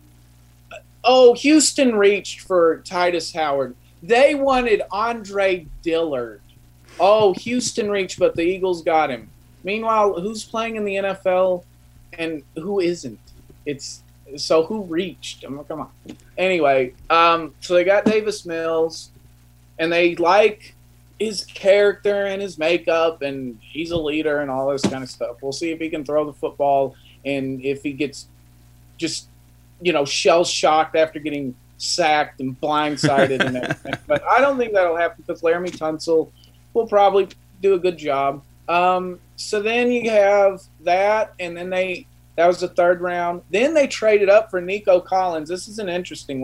oh, Houston reached for Titus Howard. They wanted Andre Dillard. Oh, Houston reached, but the Eagles got him. Meanwhile, who's playing in the N F L and who isn't? It's So who reached? I'm like, come on. Anyway, um, so they got Davis Mills, and they like his character and his makeup, and he's a leader and all this kind of stuff. We'll see if he can throw the football and if he gets just, you know, shell-shocked after getting sacked and blindsided and everything. But I don't think that'll happen because Laramie Tunsil will probably do a good job. Um, so then you have that, and then they – that was the third round. Then they traded up for Nico Collins. This is an interesting one.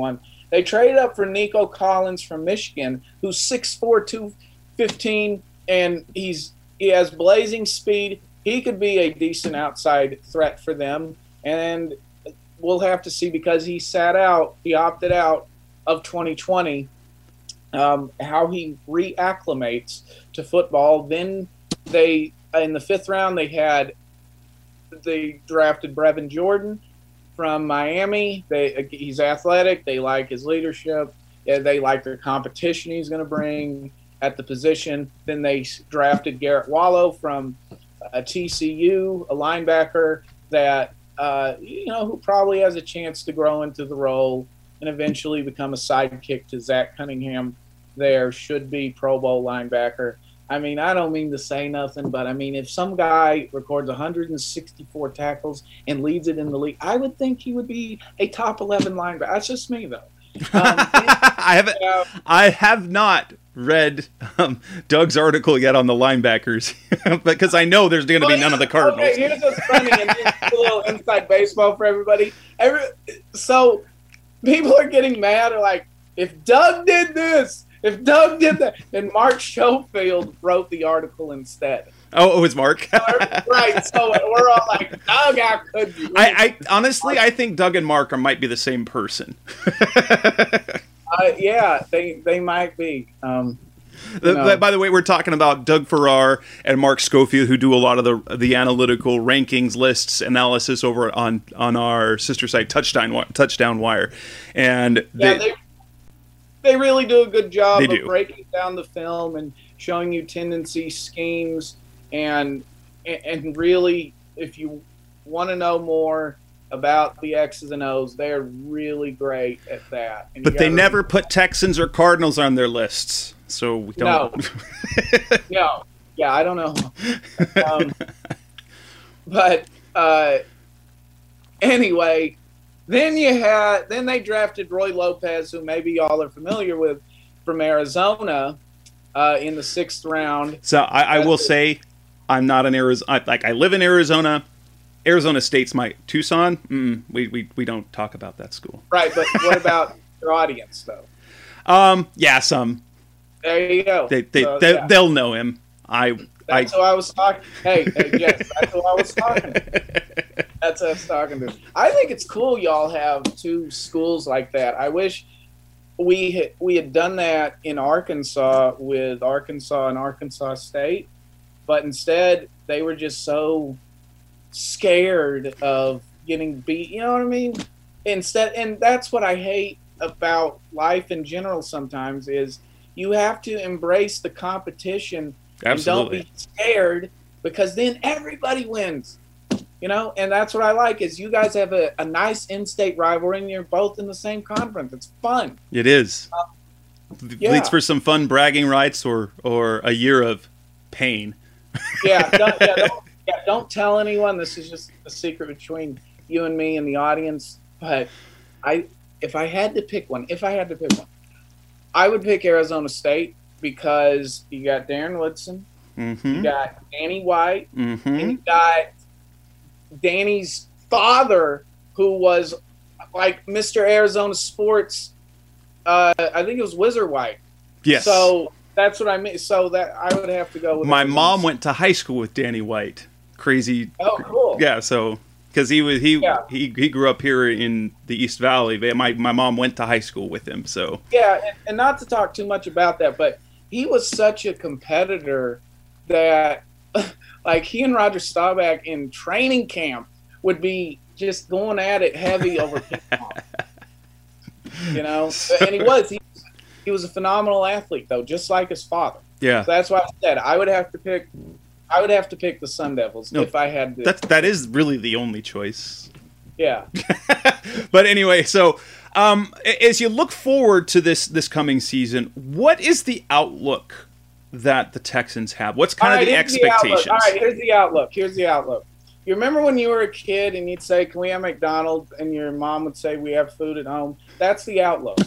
They traded up for Nico Collins from Michigan, who's six four, two fifteen, and he's he has blazing speed. He could be a decent outside threat for them, and we'll have to see because he sat out, he opted out of twenty twenty, um, how he reacclimates to football. Then they, in the fifth round, they had, they drafted Brevin Jordan from Miami. They, he's athletic. They like his leadership. They like the competition he's going to bring at the position. Then they drafted Garrett Wallow from a T C U, a linebacker that, uh, you know, who probably has a chance to grow into the role and eventually become a sidekick to Zach Cunningham there, should be Pro Bowl linebacker. I mean, I don't mean to say nothing, but I mean, if some guy records one hundred sixty-four tackles and leads it in the league, I would think he would be a top eleven linebacker. That's just me, though. Um, I haven't. Uh, I have not read um, Doug's article yet on the linebackers because I know there's going to be well, none of the Cardinals. Okay, here's what's funny, and this is a little inside baseball for everybody. Every, so people are getting mad, are like, if Doug did this, if Doug did that, then Mark Schofield wrote the article instead. Oh, it was Mark. Right. So we're all like, Doug, how could you? I, I honestly, I think Doug and Mark are, might be the same person. uh, yeah, they they might be. Um, the, by the way, we're talking about Doug Farrar and Mark Schofield, who do a lot of the the analytical rankings, lists, analysis over on on our sister site, Touchdown Touchdown Wire, and yeah, they, they they really do a good job of do. breaking down the film and showing you tendencies, schemes. And and really, if you want to know more about the X's and O's, they're really great at that. And but they never put Texans or Cardinals on their lists, so we don't. No, no, yeah, I don't know. Um, but uh, anyway, then you had then they drafted Roy Lopez, who maybe y'all are familiar with, from Arizona, uh, in the sixth round. So I, I will say. I'm not an Arizona. Like I live in Arizona. Arizona State's my Tucson. Mm, we, we we don't talk about that school. Right, but what about your audience though? Um, yeah, some. There you go. They they, so, they yeah. they'll know him. I. That's I, who I was talking. Hey, hey, yes, that's who I was talking to. That's who I was talking to. I think it's cool y'all have two schools like that. I wish we had, we had done that in Arkansas with Arkansas and Arkansas State. But instead, they were just so scared of getting beat. You know what I mean? Instead, and that's what I hate about life in general sometimes is you have to embrace the competition. Absolutely. And don't be scared because then everybody wins. You know, and that's what I like is you guys have a, a nice in-state rivalry and you're both in the same conference. It's fun. It is. Uh, yeah. Leads for some fun bragging rights or, or a year of pain. yeah, don't, yeah, don't, yeah, don't tell anyone. This is just a secret between you and me and the audience. But I, if I had to pick one, if I had to pick one, I would pick Arizona State because you got Darren Woodson, mm-hmm. you got Danny White, mm-hmm. and you got Danny's father, who was like Mister Arizona Sports. Uh, I think it was Wizard White. Yes. So. That's what I mean. So that I would have to go with. My mom went to high school with Danny White. Crazy. Oh, cool. Yeah. So because he was he, yeah. he he grew up here in the East Valley. My my mom went to high school with him. So yeah, and, and not to talk too much about that, but he was such a competitor that, like, he and Roger Staubach in training camp would be just going at it heavy over ping pong. You know, and he was he. He was a phenomenal athlete, though, just like his father. Yeah, so that's why I said I would have to pick. I would have to pick the Sun Devils no, if I had to. That's that is really the only choice. Yeah. But anyway, so um, as you look forward to this this coming season, what is the outlook that the Texans have? What's kind right, of the expectations? The All right, here's the outlook. Here's the outlook. You remember when you were a kid and you'd say, "Can we have McDonald's?" and your mom would say, "We have food at home." That's the outlook.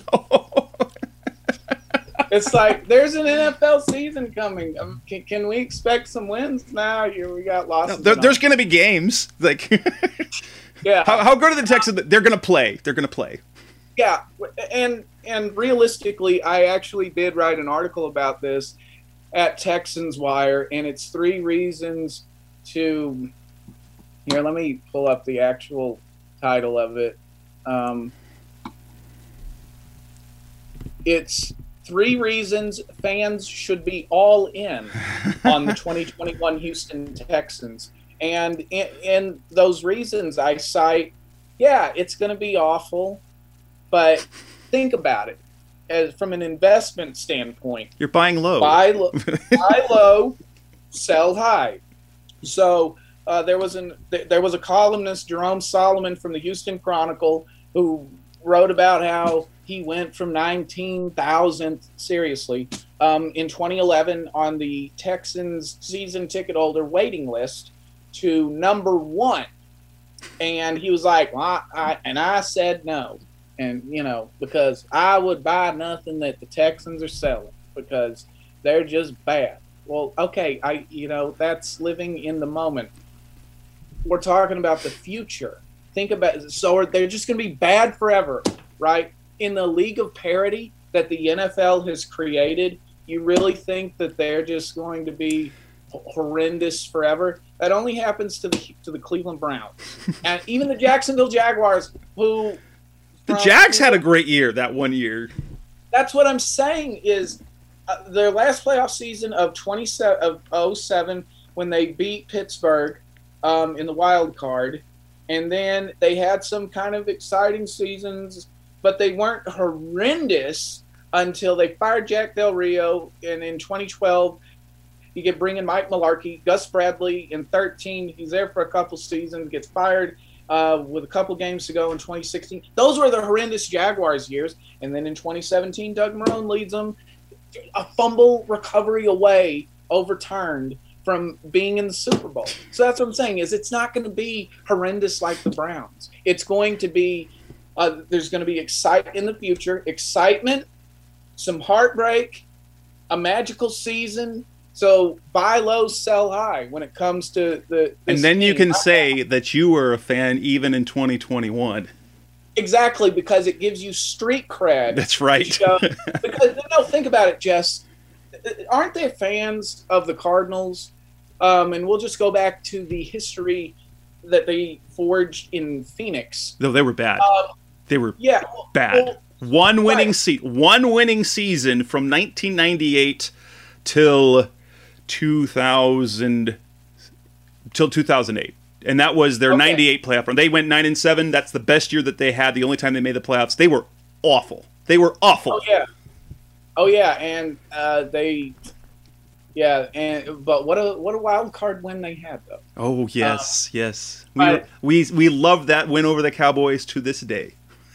It's like there's an N F L season coming. Um, can, can we expect some wins? Now nah, we got losses. No, there, there's going to be games. Like, yeah. How, how good are the Texans? They're going to play. They're going to play. Yeah, and and realistically, I actually did write an article about this at Texans Wire, and it's three reasons to. Here, let me pull up the actual title of it. Um, it's three reasons fans should be all in on the twenty twenty-one Houston Texans. And in, in those reasons, I cite, yeah, it's going to be awful, but think about it. As from an investment standpoint, you're buying low. Buy, lo- buy low, sell high. So uh, there was an th- there was a columnist, Jerome Solomon from the Houston Chronicle, who wrote about how he went from nineteen thousand seriously um, in twenty eleven on the Texans season ticket holder waiting list to number one, and he was like, well, I, I, and I said no. And, you know, because I would buy nothing that the Texans are selling because they're just bad. Well, okay, I you know, that's living in the moment. We're talking about the future. Think about so they're just going to be bad forever, right? In the league of parity that the N F L has created, you really think that they're just going to be horrendous forever? That only happens to the to the Cleveland Browns and even the Jacksonville Jaguars, who the Jags had a great year that one year. That's what I'm saying is uh, their last playoff season of twenty-seven of oh seven when they beat Pittsburgh um, in the wild card, and then they had some kind of exciting seasons, but they weren't horrendous until they fired Jack Del Rio, and in twenty twelve you get bring in Mike Mularkey, Gus Bradley in thirteen. He's there for a couple seasons, gets fired uh, with a couple games to go in twenty sixteen. Those were the horrendous Jaguars years. And then in twenty seventeen, Doug Marrone leads them a fumble recovery away, overturned from being in the Super Bowl. So that's what I'm saying is it's not going to be horrendous like the Browns. It's going to be uh, there's going to be excite in the future, excitement, some heartbreak, a magical season. So buy low, sell high when it comes to the. And then team. you can say that you were a fan even in twenty twenty-one. Exactly, because it gives you street cred. That's right. Uh, because no, think about it, Jess. Aren't there fans of the Cardinals? Um, and we'll just go back to the history that they forged in Phoenix. No, they were bad. Um, they were yeah, well, bad. Well, one winning right. se- one winning season from nineteen ninety-eight till two thousand till two thousand eight. And that was their okay. ninety-eight playoff run. They went nine and seven. That's the best year that they had. The only time they made the playoffs. They were awful. They were awful. Oh yeah. Oh yeah, and uh, they, yeah, and but what a what a wild card win they had though. Oh yes, uh, yes. We but, we we love that win over the Cowboys to this day.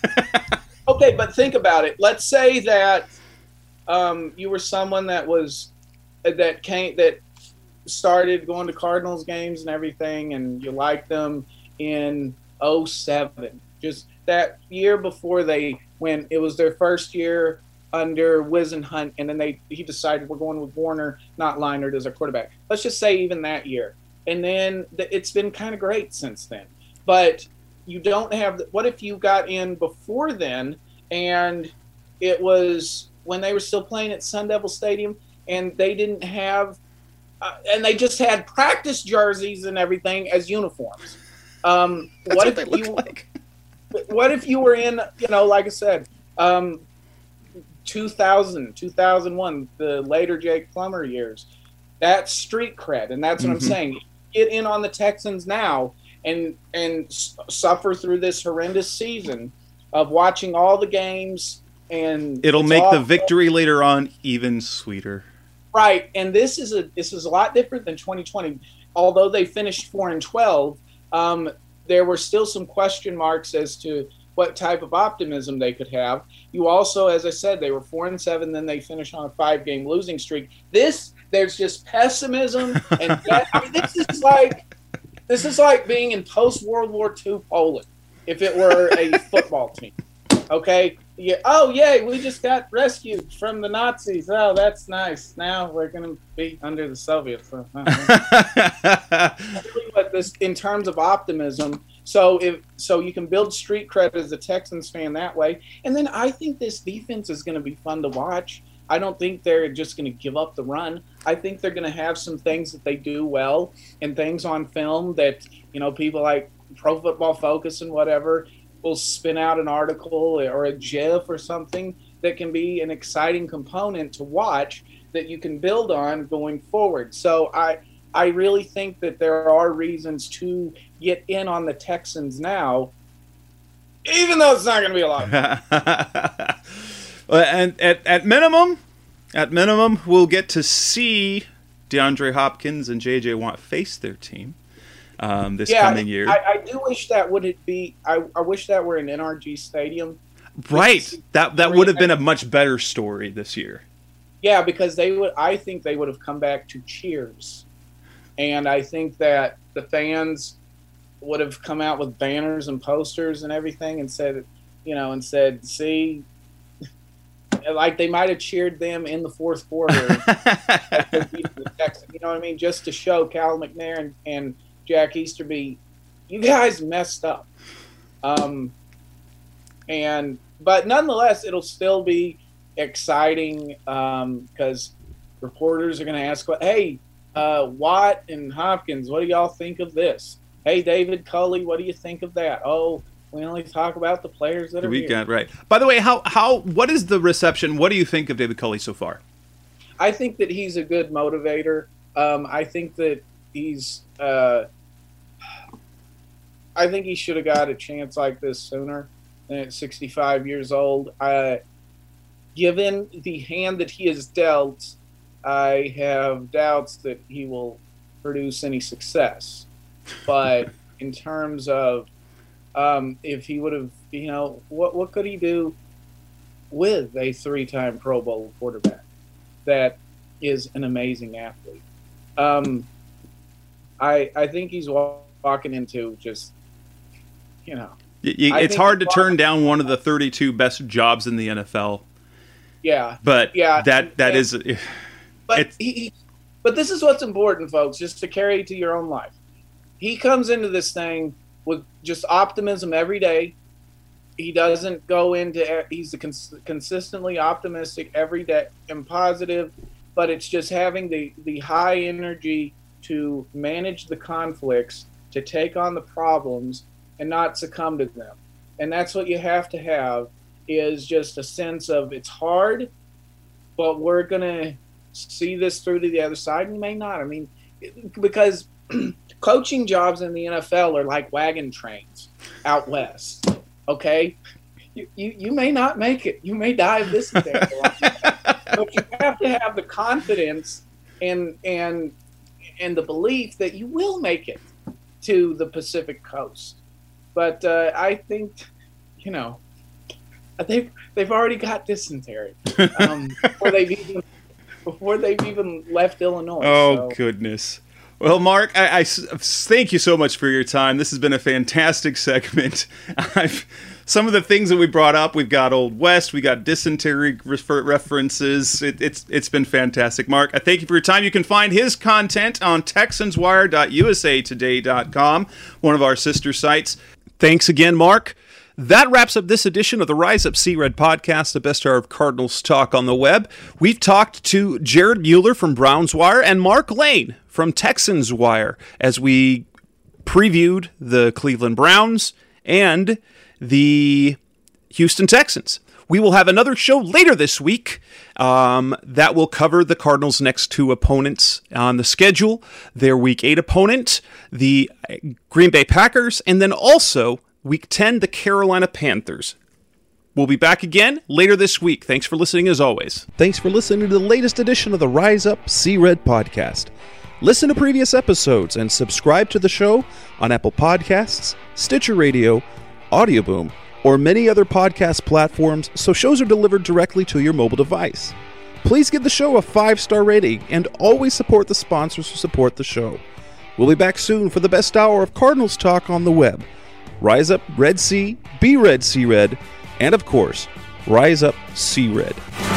Okay, but think about it. Let's say that um, you were someone that was that came that. started going to Cardinals games and everything, and you liked them in oh seven. Just that year before they when it was their first year under Whisenhunt, and then they he decided we're going with Warner, not Leinart, as our quarterback. Let's just say even that year. And then it's been kind of great since then. But you don't have – what if you got in before then and it was when they were still playing at Sun Devil Stadium and they didn't have – Uh, and they just had practice jerseys and everything as uniforms. Um, That's what, what if they look you, like. What if you were in, you know, like I said, um, two thousand, two thousand one, the later Jake Plummer years? That's street cred, and that's what mm-hmm. I'm saying. Get in on the Texans now and and s- suffer through this horrendous season of watching all the games, and it'll make all, the victory later on even sweeter. Right, and this is a this is a lot different than twenty twenty. Although they finished four and twelve, um, there were still some question marks as to what type of optimism they could have. You also, as I said, they were four and seven. Then they finished on a five-game losing streak. This there's just pessimism, and that, I mean, this is like this is like being in post-World War Two Poland if it were a football team. Okay. Yeah. Oh, yay! We just got rescued from the Nazis. Oh, that's nice. Now we're going to be under the Soviets. But this, in terms of optimism, So if so, you can build street cred as a Texans fan that way. And then I think this defense is going to be fun to watch. I don't think they're just going to give up the run. I think they're going to have some things that they do well and things on film that, you know, people like Pro Football Focus and whatever will spin out an article or a GIF or something that can be an exciting component to watch that you can build on going forward. So I I really think that there are reasons to get in on the Texans now, even though it's not going to be a lot. And at, at minimum, at minimum, we'll get to see DeAndre Hopkins and J J Watt face their team um, this yeah, coming year. I, I do wish that would it be. I, I wish that were in N R G Stadium. Right, that that would have been a much better story this year. Yeah, because they would. I think they would have come back to cheers, and I think that the fans would have come out with banners and posters and everything and said, you know, and said, "See." Like they might have cheered them in the fourth quarter, you know what I mean, just to show Cal McNair and, and Jack Easterby, you guys messed up. Um, and but nonetheless, it'll still be exciting because um, reporters are going to ask, "Hey, uh, Watt and Hopkins, what do y'all think of this? Hey, David Culley, what do you think of that? Oh." We only talk about the players that are we here. Got, right. By the way, how how what is the reception? What do you think of David Culley so far? I think that he's a good motivator. Um, I think that he's. Uh, I think he should have got a chance like this sooner than at sixty-five years old. Uh, given the hand that he has dealt, I have doubts that he will produce any success. But in terms of Um, if he would have, you know, what what could he do with a three-time Pro Bowl quarterback that is an amazing athlete? Um, I I think he's walking into just, you know. You, it's hard to turn down one of the thirty-two best jobs in the N F L. Yeah. But yeah, that that and, is. But he, he, but this is what's important, folks, just to carry to your own life. He comes into this thing with just optimism every day. He doesn't go into – he's a cons- consistently optimistic every day and positive, but it's just having the, the high energy to manage the conflicts, to take on the problems, and not succumb to them. And that's what you have to have is just a sense of it's hard, but we're going to see this through to the other side, and you may not. I mean, because – coaching jobs in the N F L are like wagon trains out west, okay? You you, you may not make it. You may die of dysentery. But you have to have the confidence and and and the belief that you will make it to the Pacific Coast. But uh, I think, you know, they've, they've already got dysentery um, before, they've even, before they've even left Illinois. Oh, so. Goodness. Well, Mark, I, I thank you so much for your time. This has been a fantastic segment. I've, some of the things that we brought up, we've got Old West, we got dysentery refer- references. It, it's it's been fantastic. Mark, I thank you for your time. You can find his content on Texans Wire dot U S A Today dot com, one of our sister sites. Thanks again, Mark. That wraps up this edition of the Rise Up Sea Red podcast, the best hour of Cardinals talk on the web. We've talked to Jared Mueller from Browns Wire and Mark Lane from Texans Wire as we previewed the Cleveland Browns and the Houston Texans. We will have another show later this week um, that will cover the Cardinals' next two opponents on the schedule, their Week eight opponent, the Green Bay Packers, and then also Week ten, the Carolina Panthers. We'll be back again later this week. Thanks for listening as always. Thanks for listening to the latest edition of the Rise Up Sea Red podcast. Listen to previous episodes and subscribe to the show on Apple Podcasts, Stitcher Radio, Audioboom, or many other podcast platforms so shows are delivered directly to your mobile device. Please give the show a five-star rating and always support the sponsors who support the show. We'll be back soon for the best hour of Cardinals talk on the web. Rise up, Red Sea, be Red Sea Red, and of course, Rise Up Sea Red.